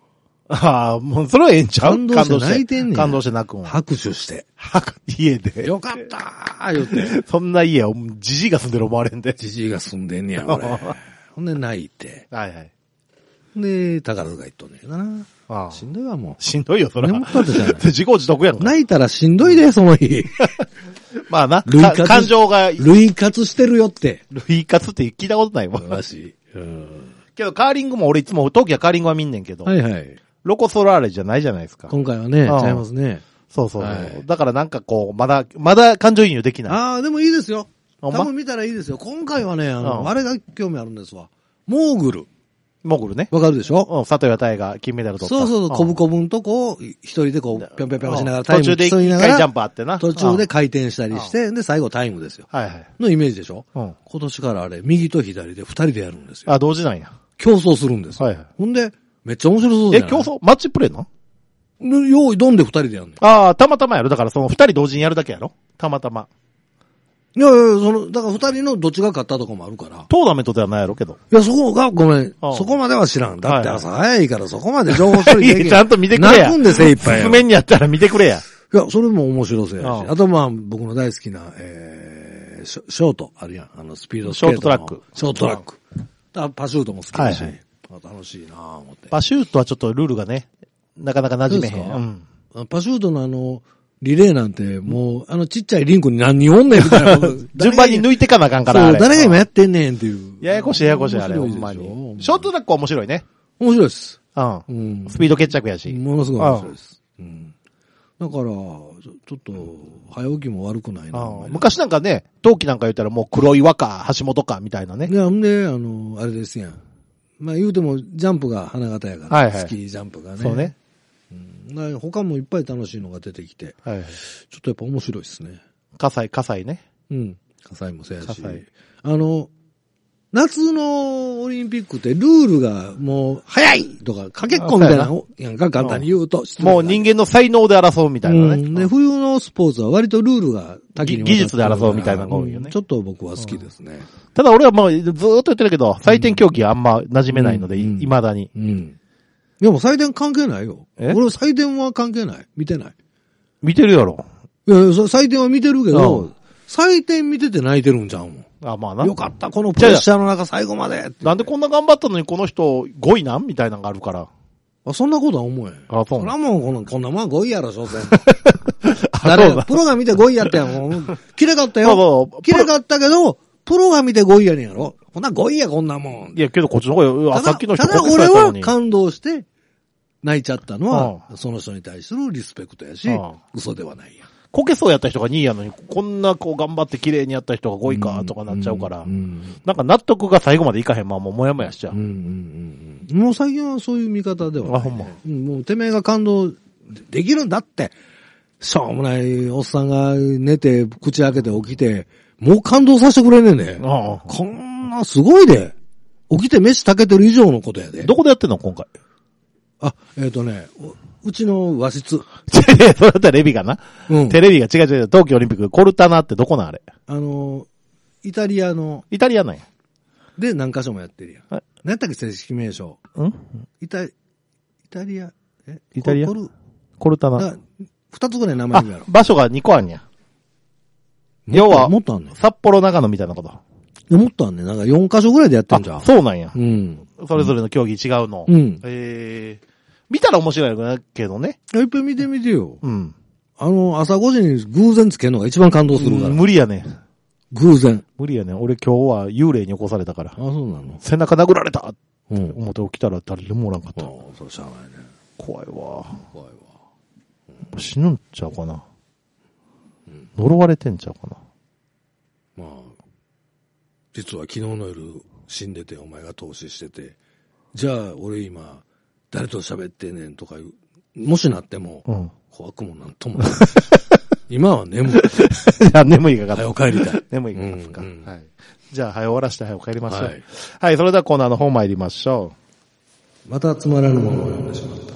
ああ、もうそれはええんちゃう？ 感動して泣いてんねん。 感動して泣くん。 拍手して。 拍、家で。 よかったー言って。 そんな家を、じじいが住んでる思われんで。 じじいが住んでんねや、俺。ほんで泣いて。 はいはい。 で、宝塚行っとんねんな。ああしんどいわ、もう。しんどいよ、それは。 眠ったってじゃない。 自業自得やんか。 泣いたらしんどいで、その日。 まあな。類活感情が。 類活してるよって。 類活って聞いたことないもん。 らしい。うん。 けど、カーリングも俺いつも、冬季はカーリングは見んねんけど。 はいはい。 ロコ・ソラーレじゃないじゃないですか。 今回はね、ちゃいますね。 そうそうそう。はい、だからなんかこう、まだ、まだ感情移入できない。 ああ、でもいいですよ。多分見たらいいですよ。今回はね、あの、うん、あれが興味あるんですわ。モーグル。 モーグルね。 わかるでしょ？ うん、佐藤谷が金メダル取った。 そうそうそう、コブコブんとこを一人でこう、ぴょんぴょんぴょんしながらタイム競いながら。途中で一回ジャンプあってな。 途中で回転したりして、で、最後タイムですよ。 はいはい。 のイメージでしょ？うん。今年からあれ、右と左で二人でやるんですよ。 あ、同時なんや。 競争するんですよ。はいはい。ほんで、めっちゃ面白そうじゃない？ え、競争マッチプレイなの用意どんで二人でやるの。 ああ、たまたまやる。だからその二人同時にやるだけやろ？たまたま。 いやいや、その、だから二人のどっちが勝ったとかもあるから。 トーナメントではないやろけど。 いや、そこが、ごめん。そこまでは知らん。だって朝早いからそこまで情報処理できちゃんと見てくれや。 泣くんで精一杯。 譜面にやったら見てくれや。 いや、それも面白そうやし。あとまあ、僕の大好きな、えー、ショート、あるやん。あの、スピードスケートの。 ショートトラック。 ショートトラック。だパシュートも好きだし。はいはい、楽しいなぁ思って。 パシュートはちょっとルールがね、なかなか馴染めへん。 うん。パシュートのあの、リレーなんて、もう、あのちっちゃいリンクに何人おんねんみたいな。 順番に抜いてかなあかんから。 そう、誰が今やってんねんっていう。 ややこしいややこしいあれ、ほんまに。ショートトラックは面白いね。 面白いです。 うん。うん、スピード決着やし。 ものすごい面白いです。うん。だから、ちょっと、早起きも悪くないな。 昔なんかね、冬季なんか言ったらもう黒岩か、橋本か、みたいなね。 いや、んで、あの、あれですやん。まあ言うても、ジャンプが花形やから。はいはい。スキージャンプがね。 そうね。 うん、他もいっぱい楽しいのが出てきて、はいはい、ちょっとやっぱ面白いですね。 葛西、葛西ね。 うん。葛西もそうやし。あの、夏のオリンピックってルールがもう、早いとか、かけっこみたいな、やんか、簡単に言うと。 もう人間の才能で争うみたいなね。うん、 で、冬のスポーツは割とルールが多岐に技術で争うみたいなのが多いよね、 うん。ちょっと僕は好きですね。うん、 ただ俺はもうずーっと言ってるけど、採点競技はあんま馴染めないので、うん、未だに。うんいやもう採点関係ないよ。俺は採点は関係ない。見てない。 見てるやろ。 いや、採点は見てるけど、うん、採点見てて泣いてるんちゃうもん。 あ、まあな。 よかった、このプレッシャーの中最後まで。 なんでこんな頑張ったのにこの人ごいなんみたいなのがあるから。 あ、そんなことは思えん。 あ、そう。 そらもうこの、こんなもんごいやろ、所詮。誰プロが見てごいやったやん。綺麗かったよ。綺麗かったけど、プロが見てごいやねんやろ。こんなごいや、こんなもん。 いや、けどこっちの方が、さっきの人ただ俺は感動して、泣いちゃったのは、うん、その人に対するリスペクトやし、うん、嘘ではないや。 こけそうやった人がにいやのに、こんなこう頑張って綺麗にやった人がごいかとかなっちゃうから、うんうん、なんか納得が最後までいかへんままもうもやもやしちゃう。うんうんうん、もう最近はそういう見方ではない、ね。 あ、ほんま。 うん、もうてめえが感動できるんだって、しょうもないおっさんが寝て、口開けて起きて、もう感動させてくれねえね。ああこんなすごいで。起きて飯炊けてる以上のことやで。 どこでやってんの今回。 あ、えっ、ー、とね、うちの和室。 それだったらレビがな。うん。テレビが違う違う。冬季オリンピック、コルタナってどこなんあれ。 あの、イタリアの。 イタリアなんや。 で、何箇所もやってるやん。何やったっけ正式名称。んイタ、イタリア、 えイタリアコル、コルタナ。 二つぐらい名前がある。 場所が二個あんや。要は、 もっとあんねん。 札幌長野みたいなこと。 もっとあんねん。なんかよん箇所ぐらいでやってんじゃん。 そうなんや。 うん。 それぞれの競技違うの。 うん。 ええー、見たら面白いけどね。 いっぺん見てみてよ。 うん。 あの、朝ごじに偶然つけるのが一番感動するから。 うん、無理やね。 偶然。 無理やね。俺今日は幽霊に起こされたから。あ、 そうなの？ 背中殴られたうん。思って起きたら誰でもおらんかった。ああ、 そうしゃあないね。 怖いわ。怖いわ。 うん、死ぬんちゃうかな。うん。呪われてんちゃうかな。 まあ、実は昨日の夜死んでてお前が投資してて、じゃあ俺今誰と喋ってんねんとかいう、もしなっても、うん、怖くもなんともない。今は眠い。いや、眠いがか早帰りたい。 眠いがかか、うんうん、はい。じゃあ、早終わらして早帰りましょう。はい。はい、それではコーナーの方参りましょう。またつまらぬものを読んでしまった。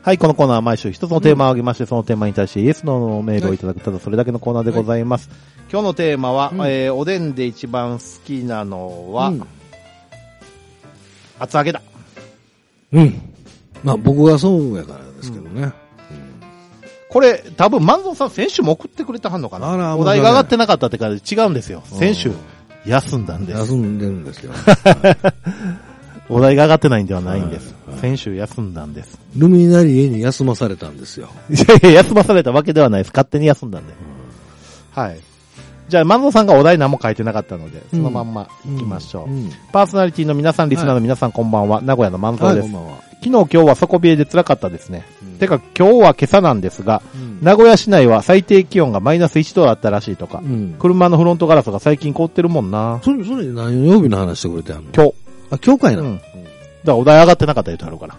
はい、このコーナーは毎週一つのテーマを挙げまして、うん、そのテーマに対してイエスノーのメールをいただく、ただそれだけのコーナーでございます。はい、今日のテーマは、うん、えー、おでんで一番好きなのは、うん、厚揚げだ。 うん。まあ僕がそうやからですけどね。うん、 これ、多分、万蔵さん先週も送ってくれたはんのかな。あら、お題が上がってなかったってから違うんですよ。先週、休んだんです。 休んでるんですよ。 お題が上がってないんではないんです。はいはい、先週休んだんです。 ルミナリエに休まされたんですよ。 いやいや、休まされたわけではないです。勝手に休んだんで。うん、はい。じゃあ、万蔵さんがお題何も書いてなかったので、そのまんま行きましょう。うんうん、パーソナリティの皆さん、リスナーの皆さん、はい、こんばんは。名古屋の万蔵です。はい、こんばんは。昨日今日は底冷えで辛かったですね。うん、てか今日は今朝なんですが、うん、名古屋市内は最低気温がマイナスいちどだったらしいとか、うん、車のフロントガラスが最近凍ってるもんな。 それ、それ何曜日の話してくれてんの？ 今日。 あ、今日かいな。うん。だからお題上がってなかったら言うとあるから。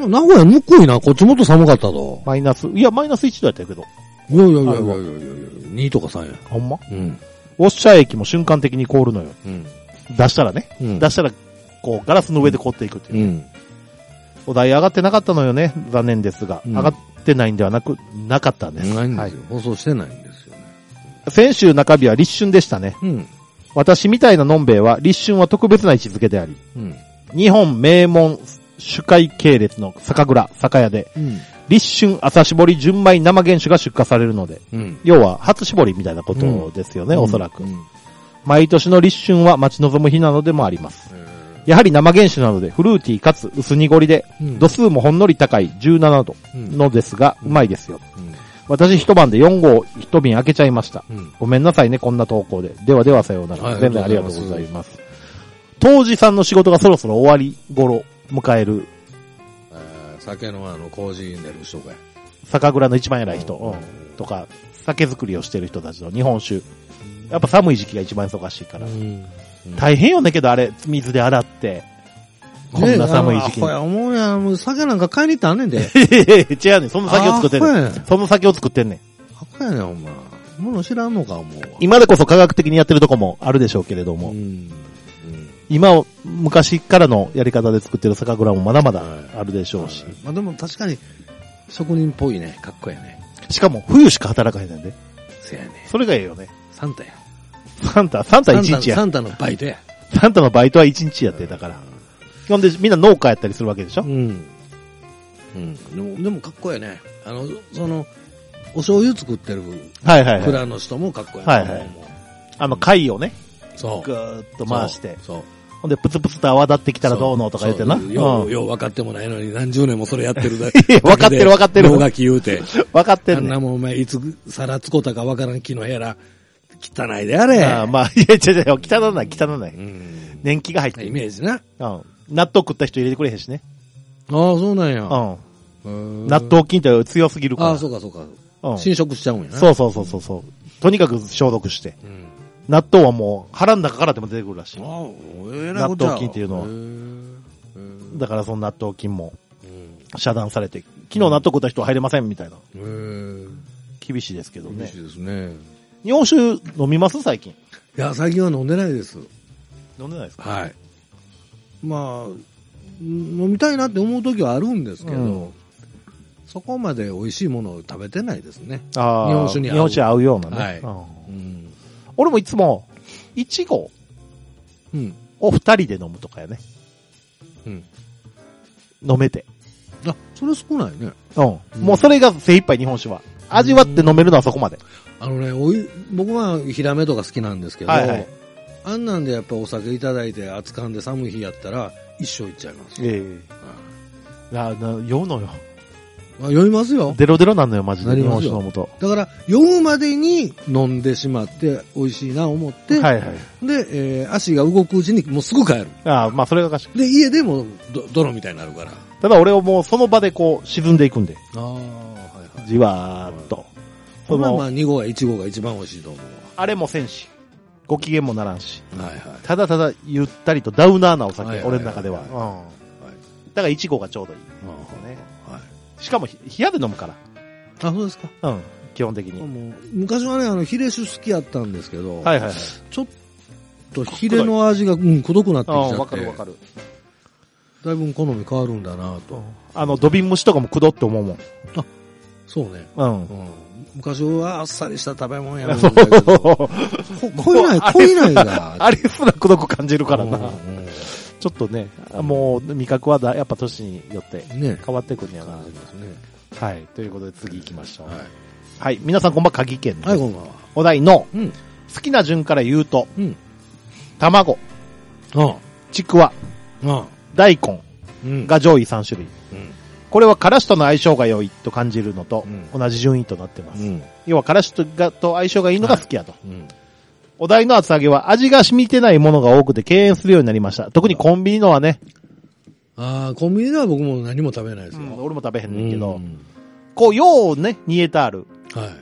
名古屋むっこいな。こっちもっと寒かったと。 マイナス、いやマイナスいちどやったけど。 いやいやいやいやいやいやにとかさんや。 ほんま？うん。ウォッシャー液も瞬間的に凍るのよ。うん。出したらね。うん、出したら、こう、ガラスの上で凍っていくっていう。うん。お題上がってなかったのよね。残念ですが。うん、上がってないんではなく、なかったんです。 ないんですよ。はい、放送してないんですよね。 先週中日は立春でしたね。うん。私みたいなのんべえは、立春は特別な位置づけであり、うん。日本名門酒会系列の酒蔵、酒屋で、うん。立春朝搾り純米生原酒が出荷されるので、うん、要は初搾りみたいなことですよね、うん、おそらく、うん。毎年の立春は待ち望む日なのでもあります。やはり生原酒なのでフルーティーかつ薄濁りで、うん、度数もほんのり高いじゅうななどのですが、うん、うまいですよ。うん、私一晩でよんごう一瓶開けちゃいました、うん。ごめんなさいね、こんな投稿で。ではではさようなら。はい、全然ありがとうございます。当時さんの仕事がそろそろ終わり頃迎える。 酒のあの、麹に寝る人が。 酒蔵の一番偉い人、うん、とか、酒造りをしてる人たちの日本酒。やっぱ寒い時期が一番忙しいから。うん、大変よねけど、あれ、水で洗って。こんな寒い時期に。 ねえ、思うやん、酒なんか買いに行ったんねんで。 違うねん、その酒を作ってんねん。その酒を作ってんねん。 あかやねん、お前。もの知らんのか、もう。 今でこそ科学的にやってるとこもあるでしょうけれども。うん今、昔からのやり方で作ってる酒蔵もまだまだあるでしょうし。はいはい、 まあでも確かに、職人っぽいね。かっこいいね。 しかも、冬しか働かへんねんで。 せやね。 それがええよね。 サンタや。 サンタ、サンタ一日や。 サンタのバイトや。 サンタのバイトは一日やって、だから。ほんで、みんな農家やったりするわけでしょうん。 うん。でも、でもかっこいいね。あの、その、お醤油作ってる。 はいはいはい。 蔵の人もかっこいい。 はいはい。あの、貝をね。そう。ぐーっと回して。そう。ほんで、プツプツと泡立ってきたらどうのとか言ってな。 よう、よう分かってもないのに何十年もそれやってるだけ。分かってる分かってる。 脳書き言うて。 分かってる、ね。 あんなもんお前、いつ皿つこたか分からん木のヘラ、汚いであれ。 ああ、まあ、いや、違う違う、汚ない、汚ない。うん、年季が入ってる。 イメージな。 うん。納豆食った人入れてくれへんしね。 ああ、そうなんや。 うん。納豆菌って強すぎるから。 ああ、そうかそうか。うん。侵食しちゃうんやな。 そうそうそうそうそう。とにかく消毒して。うん納豆はもう腹の中からでも出てくるらしい。納豆菌っていうのは。だからその納豆菌も遮断されて、昨日納豆食った人は入れませんみたいな。厳しいですけどね。 厳しいですね。 日本酒飲みます最近。 いや、最近は飲んでないです。 飲んでないですかはい。まあ、飲みたいなって思う時はあるんですけど、うん、そこまで美味しいものを食べてないですね。 あ日本酒に合う。日本酒合うようなね。はい。うん俺もいつも、いちごをふたりで飲むとかやね。うん。飲めて。 あ、それ少ないね。 うん。うん、もうそれが精一杯日本酒は。味わって飲めるのはそこまで。 あのね、おい、僕はヒラメとか好きなんですけど、はいはい、あんなんでやっぱお酒いただいて熱燗で寒い日やったら一生いっちゃいます。ええー。ああ、酔うのよ。 あ読みますよ。 デロデロなんのよ、マジで。日本酒飲むと。 だから、読むまでに飲んでしまって、美味しいな思って、はいはい。で、えー、足が動くうちにもうすぐ帰る。 ああ、まあそれが賢い。で、家でもど泥みたいになるから。 ただ俺はもうその場でこう沈んでいくんで。ああ、はいはい。じわーっと。 そのまあに号がいち号が一番美味しいと思う。 あれもせんし、ご機嫌もならんし。はいはい。ただただゆったりとダウナーなお酒、はいはいはい、俺の中では。うん。はい。だからいち号がちょうどいい。うん。ね。しかも、冷やで飲むから。 あ、そうですか。 うん。基本的に。 もう昔はね、あの、ヒレ酒好きやったんですけど、 はいはいはい。 ちょっとヒレの味が、うん、くどくなってきちゃって。 わかるわかる。 だいぶ好み変わるんだなと。 あの、土瓶蒸しとかもくどって思うもん。 あ、そうね。 うん。うん、 昔はあっさりした食べ物やるんだけど。濃いない、濃いないが。 あれすらくどく感じるからな。うんうん、ちょっとね、もう味覚はだやっぱ年によって変わってくるんやな。ね、はい。ということで次行きましょう。はい。はい。皆さんこんばんは、鍵県です。 はい、こんばんは。 お題の、うん、好きな順から言うと、うん、卵、ちくわ、大根が上位さん種類。うん、これはからしとの相性が良いと感じるのと、うん、同じ順位となってます。うん、要はからしとがと相性がいいのが好きやと。はいうん、お題の厚揚げは味が染みてないものが多くて敬遠するようになりました。特にコンビニのはね。 ああ、コンビニでは僕も何も食べないですよ。うん、 俺も食べへんねんけど、うん、こう、ようね、煮えたある。 はい。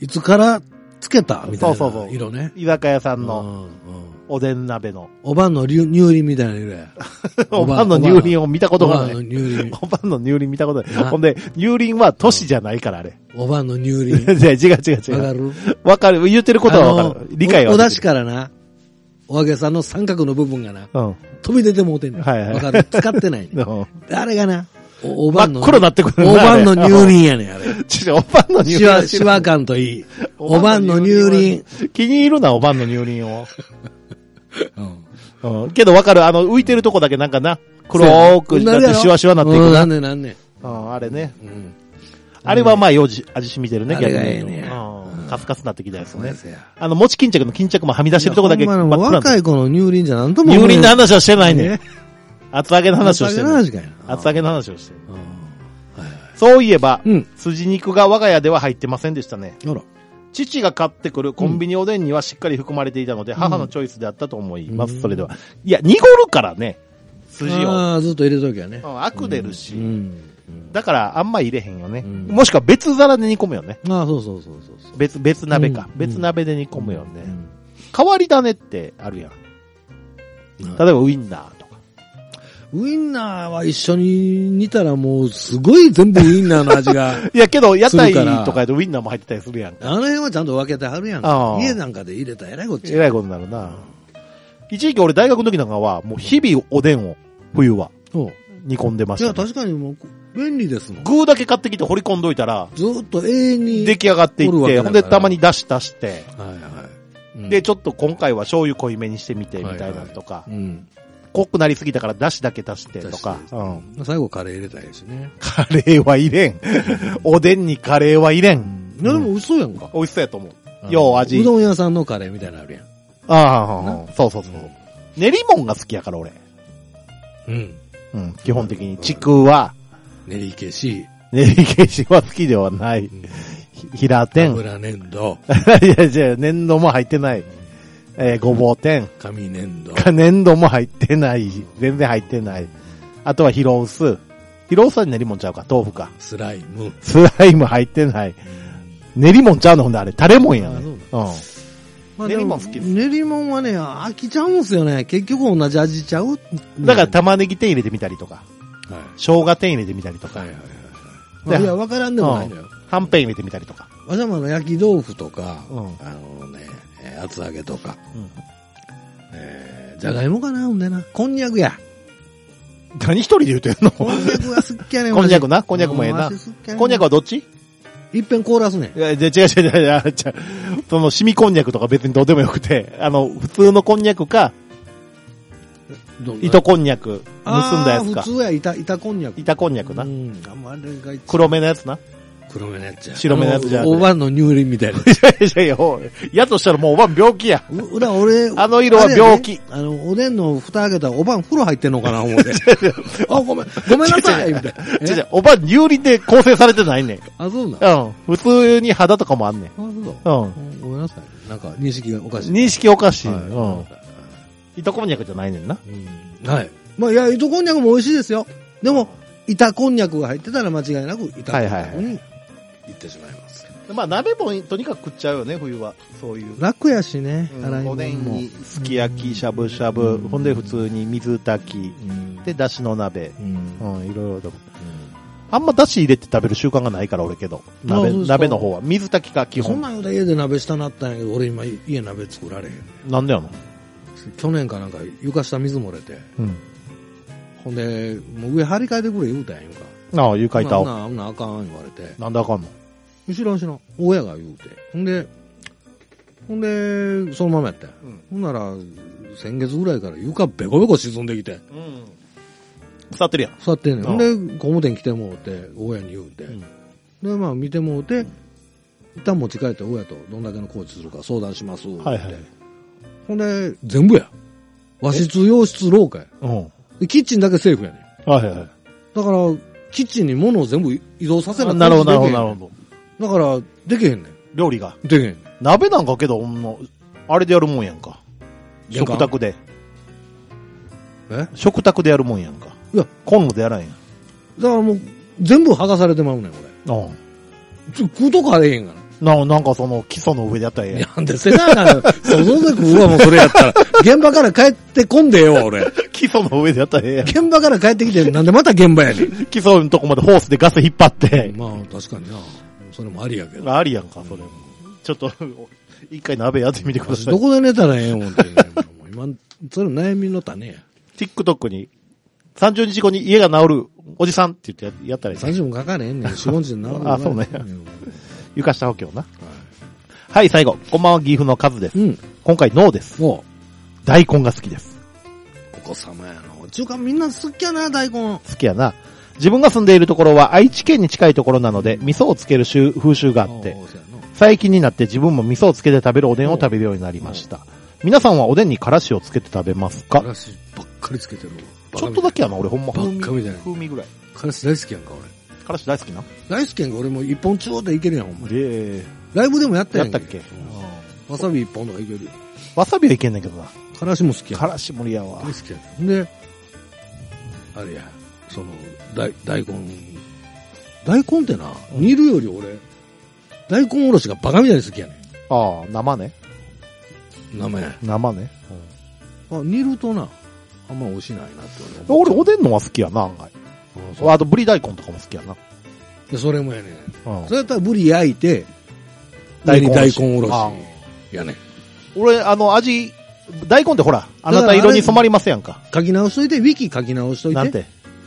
いつからつけたみたいな色ね。そうそうそう。 居酒屋さんのおでん鍋の。 おばんの乳輪みたいな色や。 おばんの乳輪を見たことがない。おばんの乳輪。おばんの乳輪見たことない。ほんで、乳輪は都市じゃないから、あれ。 おばんの乳輪。 違う違う違う違う。 わかるわかる。言ってることはわかる。理解は。 お出汁からな、お揚げさんの三角の部分がな、うん、飛び出てもうてんねん。はいはい。わかる。使ってないねん。あれがな、おばんの。 真っ黒なってくるおばんの乳輪やねん、あれ。 違う、おばんの乳輪。 シワ感といい。おばんの乳輪。 気に入るな、おばんの乳輪を。うん。うん。けどわかる、あの、浮いてるとこだけなんかな、黒くなってシワシワなっていくな。 なんねなんね。 うん、あれね。うん。あれはまあ、よじ、味染みてるね、逆に。あれがええね。うん。カスカスなってきたやつね。あの、餅巾着の巾着もはみ出してるとこだけ。 若い子の乳輪じゃなんとも。 乳輪の話はしてないね。厚揚げの話をしてる。厚揚げの話かよ。厚揚げの話をしてる。そういえば、うん、筋肉が我が家では入ってませんでしたね。あら。父が買ってくるコンビニおでんにはしっかり含まれていたので、うん、母のチョイスであったと思います。うん、それでは。いや、濁るからね。筋を。 ああ、ずっと入れときゃね。 アク出るし。うん、だから、あんま入れへんよね。うん、もしくは別皿で煮込むよね。 ああ、そうそうそうそうそう。 別、別鍋か。うん、別鍋で煮込むよね。うん、変わり種ってあるやん。例えばウインナーとか。 ウインナーは一緒に煮たらもうすごい全部ウインナーの味が。 いやけど屋台とかでウインナーも入ってたりするやんか。 あの辺はちゃんと分けてはるやんか。家なんかで入れたらえらいこっち。 えらいことになるな。一時期俺大学の時なんかはもう日々おでんを冬は煮込んでました、ね。いや確かにもう便利ですもん。 具だけ買ってきて掘り込んどいたら。 ずっと永遠に。 出来上がっていって、ほんでたまに出し出して。はいはい。うん、で、ちょっと今回は醤油濃いめにしてみてみたいなとか。はいはい、うん濃くなりすぎたから出汁だけ足してとか。 うん、最後カレー入れたいですね。 カレーは入れん。おでんにカレーは入れん。 いやでも嘘やんか。 美味しそうやと思う。よう味。 うどん屋さんのカレーみたいなのあるやん。 ああ、そうそうそう。練り物が好きやから俺。 うん。 うん、基本的に。ちくわ。 練り消し。 練り消しは好きではない。平天。 油粘土。 いや、じゃあ粘土も入ってない。えー、ごぼう天。 紙粘土。 粘土も入ってない。全然入ってない。あとはヒロウス。ヒロウスは練り物ちゃうか。豆腐か。 スライム。 スライム入ってない。練り物ちゃうのほんであれ。タレもんやね。うん。 まあ、練り物好きです。練り物はね、飽きちゃうんすよね。結局同じ味ちゃう。 だから玉ねぎ天入れてみたりとか。はい。生姜天入れてみたりとか。はいはいはい。いや、わからんでもないのよ。 はんぺん入れてみたりとか。 わざわざ焼き豆腐とか、うん、あのね、厚揚げとか、うんえー、じゃがいもかなほんでな。こんにゃくや。 何一人で言うてんの？ こんにゃくが好きやねん。 こんにゃくなこんにゃくもええな。こんにゃくはどっち？ いっぺん凍らすねん。 いや、じゃ、違う違う違う違う。その、染みこんにゃくとか別にどうでもよくて、あの、普通のこんにゃくか、糸こんにゃく、盗んだやつか。 普通や、板、板こんにゃく。 板こんにゃくな。 うん。あれが黒目のやつな。 黒目のやつや。 白目のやつじゃん。 おばんの乳輪みたいな。いやいやいや、やとしたらもうおばん病気や。 うら、俺、 あの色は病気。 あの、おでんの蓋開けたらおばん風呂入ってんのかな、思うて。あ、ごめん、ごめんなさい、みたいな。 違う、おばん乳輪で構成されてないねん。 あ、そうなん。うん。普通に肌とかもあんねん。あ、 そううん。 ごめんなさい。なんか、認識がおかしい。 認識おかしい。うん。糸こんにゃくじゃないねんな。 はい。まあ、いや、糸こんにゃくも美味しいですよ。でも、板こんにゃくが入ってたら間違いなく板こんにゃくに。行ってしまいます。 まあ鍋もとにかく食っちゃうよね、冬は。そういう。 楽やしね。 うん、おでんにすき焼き、しゃぶしゃぶ、うん、ほんで普通に水炊き、うん、で、だしの鍋、うん、うん、いろいろと。うん、あんまだし入れて食べる習慣がないから俺けど。鍋、鍋の方は。水炊きか基本。 そんなん言うたら家で鍋下なったんやけど、俺今家鍋作られへん。 なんでやの？ 去年かなんか床下水漏れて。うん。 ほんで、もう上張り替えてくれ言うたやんか。 ああ、床板を。 なあ、なあかん言われて。 なんであかんの？ 知らん知らん。親が言うて。ほんで、ほんで、そのままやったよ。うん、ほんなら、先月ぐらいから床ベコベコ沈んできて。うん。 腐ってるやん。 腐ってんねん。ほんで、工務店来てもうて、親に言うて。うん、で、まあ見てもうて、一旦持ち帰って親とどんだけの工事するか相談します。はいはい。ほんで、全部や。和室、洋室、廊下や。うん。キッチンだけセーフやねん。はいはい。だから、キッチンに物を全部移動させなきゃなるほど、なるほど、なるほど。だから、でけへんねん。 料理が。 でけへん。 鍋なんかけど、あれでやるもんやんか。食卓で。え食卓でやるもんやんか。いや、コンロでやらんやん。 だからもう、全部剥がされてまうねん、これ。うん。食うとこあれへんがな。 な、なんかその基礎の上でやったらええやん。 なんでせなあかん。想像で食うわ、もうそれやったら。現場から帰ってこんでええわ、俺。 基礎の上でやったらええやん。 現場から帰ってきて、なんでまた現場やねん。 基礎のとこまでホースでガス引っ張って。 まあ、確かにな。それもありやけど。 ありやんか、それ。ちょっと、一回鍋やってみてください。 どこで寝たらええん、ほんとに。今、それ悩みの種や。 TikTok に、さんじゅうにちごに家が治るおじさんって言ってやったらいい。 さんじゅうもかかれへんねん。よん、ごにちで治る。 あ、そうね。床下補強な。はい、はい、最後。こんばんは、岐阜のカズです。うん、今回、ノーです。お大根が好きです。 お子様やな。中華みんな好きやな、大根。 好きやな。自分が住んでいるところは愛知県に近いところなので、味噌をつける風習があって、最近になって自分も味噌をつけて食べるおでんを食べるようになりました。皆さんはおでんにからしをつけて食べますか？ からしばっかりつけてる。 ちょっとだけやな、俺ほんま。 ばっかみたいな。 風味ぐらい。 からし大好きやんか、俺。 からし大好きな？ 大好きやんか、俺も一本ちょうでいけるやん、ほんまに。 えライブでもやったやん。 やったっけ？ わさび一本とかいけるよ。 わさびはいけんねんけどな。 からしも好きやん。 からし無理やわ。 大好きやん。で、あれや、その、大、大根。大根ってな、煮るより俺、大根おろしがバカみたいに好きやねん。 ああ、生ね。 生や。 生ね。 うん、あ、煮るとな、あんま美味しないなって思う。俺、おでんのは好きやな、案外。あと、ぶり大根とかも好きやな。 で、それもやねん。うん、それやったらぶり焼いて、大根大根おろし。やねん。 俺、あの、味、大根ってほら、あなた色に染まりますやんか。 書き直しといて、ウィキ書き直しといて。 なんて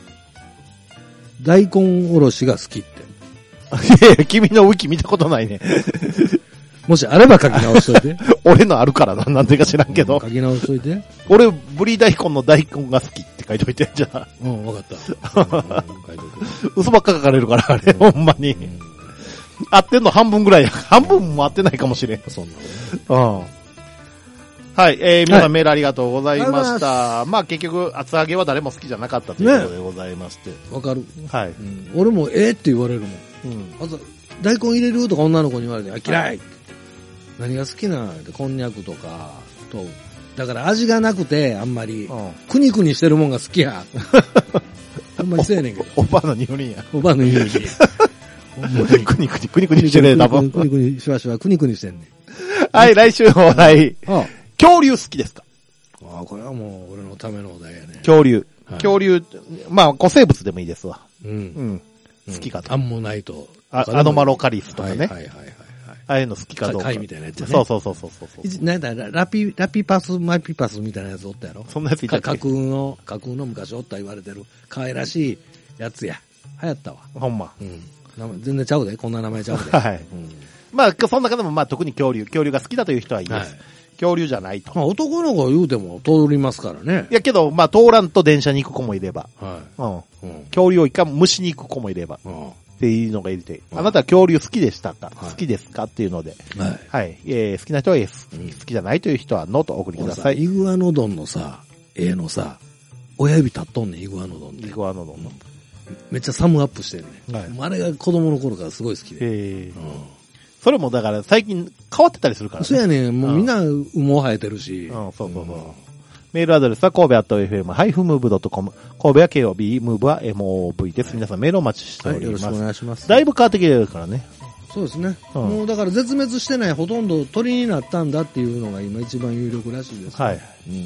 大根おろしが好きって。 いやいや、君のウィキ見たことないね。 もしあれば書き直しといて。 俺のあるからな、なんでか知らんけど。 書き直しといて。 俺、ブリ大根の大根が好きって書いといて、じゃあ。 うん、わかった。うん、書いといて。 嘘ばっか書かれるから、あれ、ほんまに。うん、合ってんの半分ぐらいや。半分も合ってないかもしれん。 そんなの、ね。 うん。はい、えー、皆さん、はい、メールありがとうございました。まあ結局、厚揚げは誰も好きじゃなかったということでございまして。 わ、ね、かる。 はい、うん。 俺もえーって言われるもん。うん。あと、大根入れるとか女の子に言われて、あ、嫌い、はい、何が好きなってこんにゃくとか、と、だから味がなくて、あんまり、うん、くにくにしてるもんが好きや。ほんまにそうやねんけど。 おばあの匂いや。 おばあの匂い。 ほんまに。くにくに、くにくにしてるね、多分。 くにくに、しわしわ、くにくにしてんねん。 はい、来週のお題。ああ、恐竜好きですか？ ああ、これはもう俺のためのお題やね。 恐竜。はい、恐竜、まあ、古生物でもいいですわ。うん。うん。好きかと。 アンモナイト。 あ、アノマロカリスとかね。はいはいはいはい。 ああいうの好きかどうか。 貝みたいなやつね。 そうそうそうそうそう。 なんだ、ラピ、ラピパス、マイピパスみたいなやつおったやろ？ そんなやついたっけ？ 架空の、架空の昔おった言われてる、可愛らしいやつや。流行ったわ。 ほんま。 うん。全然ちゃうで。こんな名前ちゃうで。 はい。うん、まあ、その中でもまあ特に恐竜、恐竜が好きだという人はいいです。はい、恐竜じゃないと。 まあ男の子言うても通りますからね。 いやけど、まあ通らんと電車に行く子もいれば。はい。うん。うん、恐竜を一回虫に行く子もいれば。うん。っていうのがいて、うん、あなたは恐竜好きでしたか、はい、好きですかっていうので。はい。はい。えー、好きな人は S、うん。好きじゃないという人は ノー とお送りください。 イグアノドンのさ、A のさ、親指立っとんねん、イグアノドンで。 イグアノドンの。 めっちゃサムアップしてるね。はい。あれが子供の頃からすごい好きで。へー。うん。 それもだから最近変わってたりするからね。 そうやねん。もうみんな羽毛生えてるし。 うん、そうそうそう。うん、メールアドレスは神戸アット エフエムハイフムーブドットコム。神戸は ケーオービー、ムーブは エムオーブイ です。皆さんメールお待ちしております。 はい、よろしくお願いします。 だいぶ変わってきてるからね。 そうですね。うん、もうだから絶滅してないほとんど鳥になったんだっていうのが今一番有力らしいです、ね。はい。うん、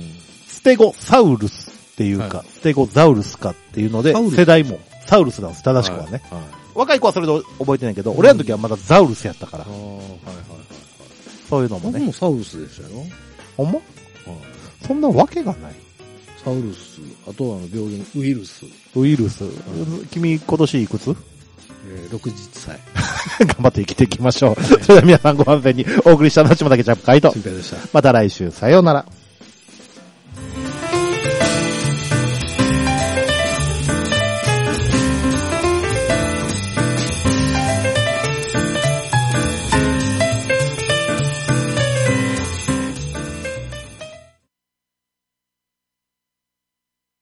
ステゴサウルスっていうか、はい、ステゴザウルスかっていうので、世代もサウルスなんです、正しくはね。はいはい、若い子はそれで覚えてないけど、うん、俺らの時はまだザウルスやったから。はいはいはいはい、そういうのもね。 僕もサウルスでしたよ。 ほんま、うん、そんなわけがない。 サハウルス、あとはあの病原、ウイルス。 ウイルス。うん、君今年いくつ？ えー、ろくじゅっさい。 頑張って生きていきましょう。はい、それでは皆さんご安全にお送りしたのはちまたけちゃんカイト。 心配でした。 また来週、さようなら。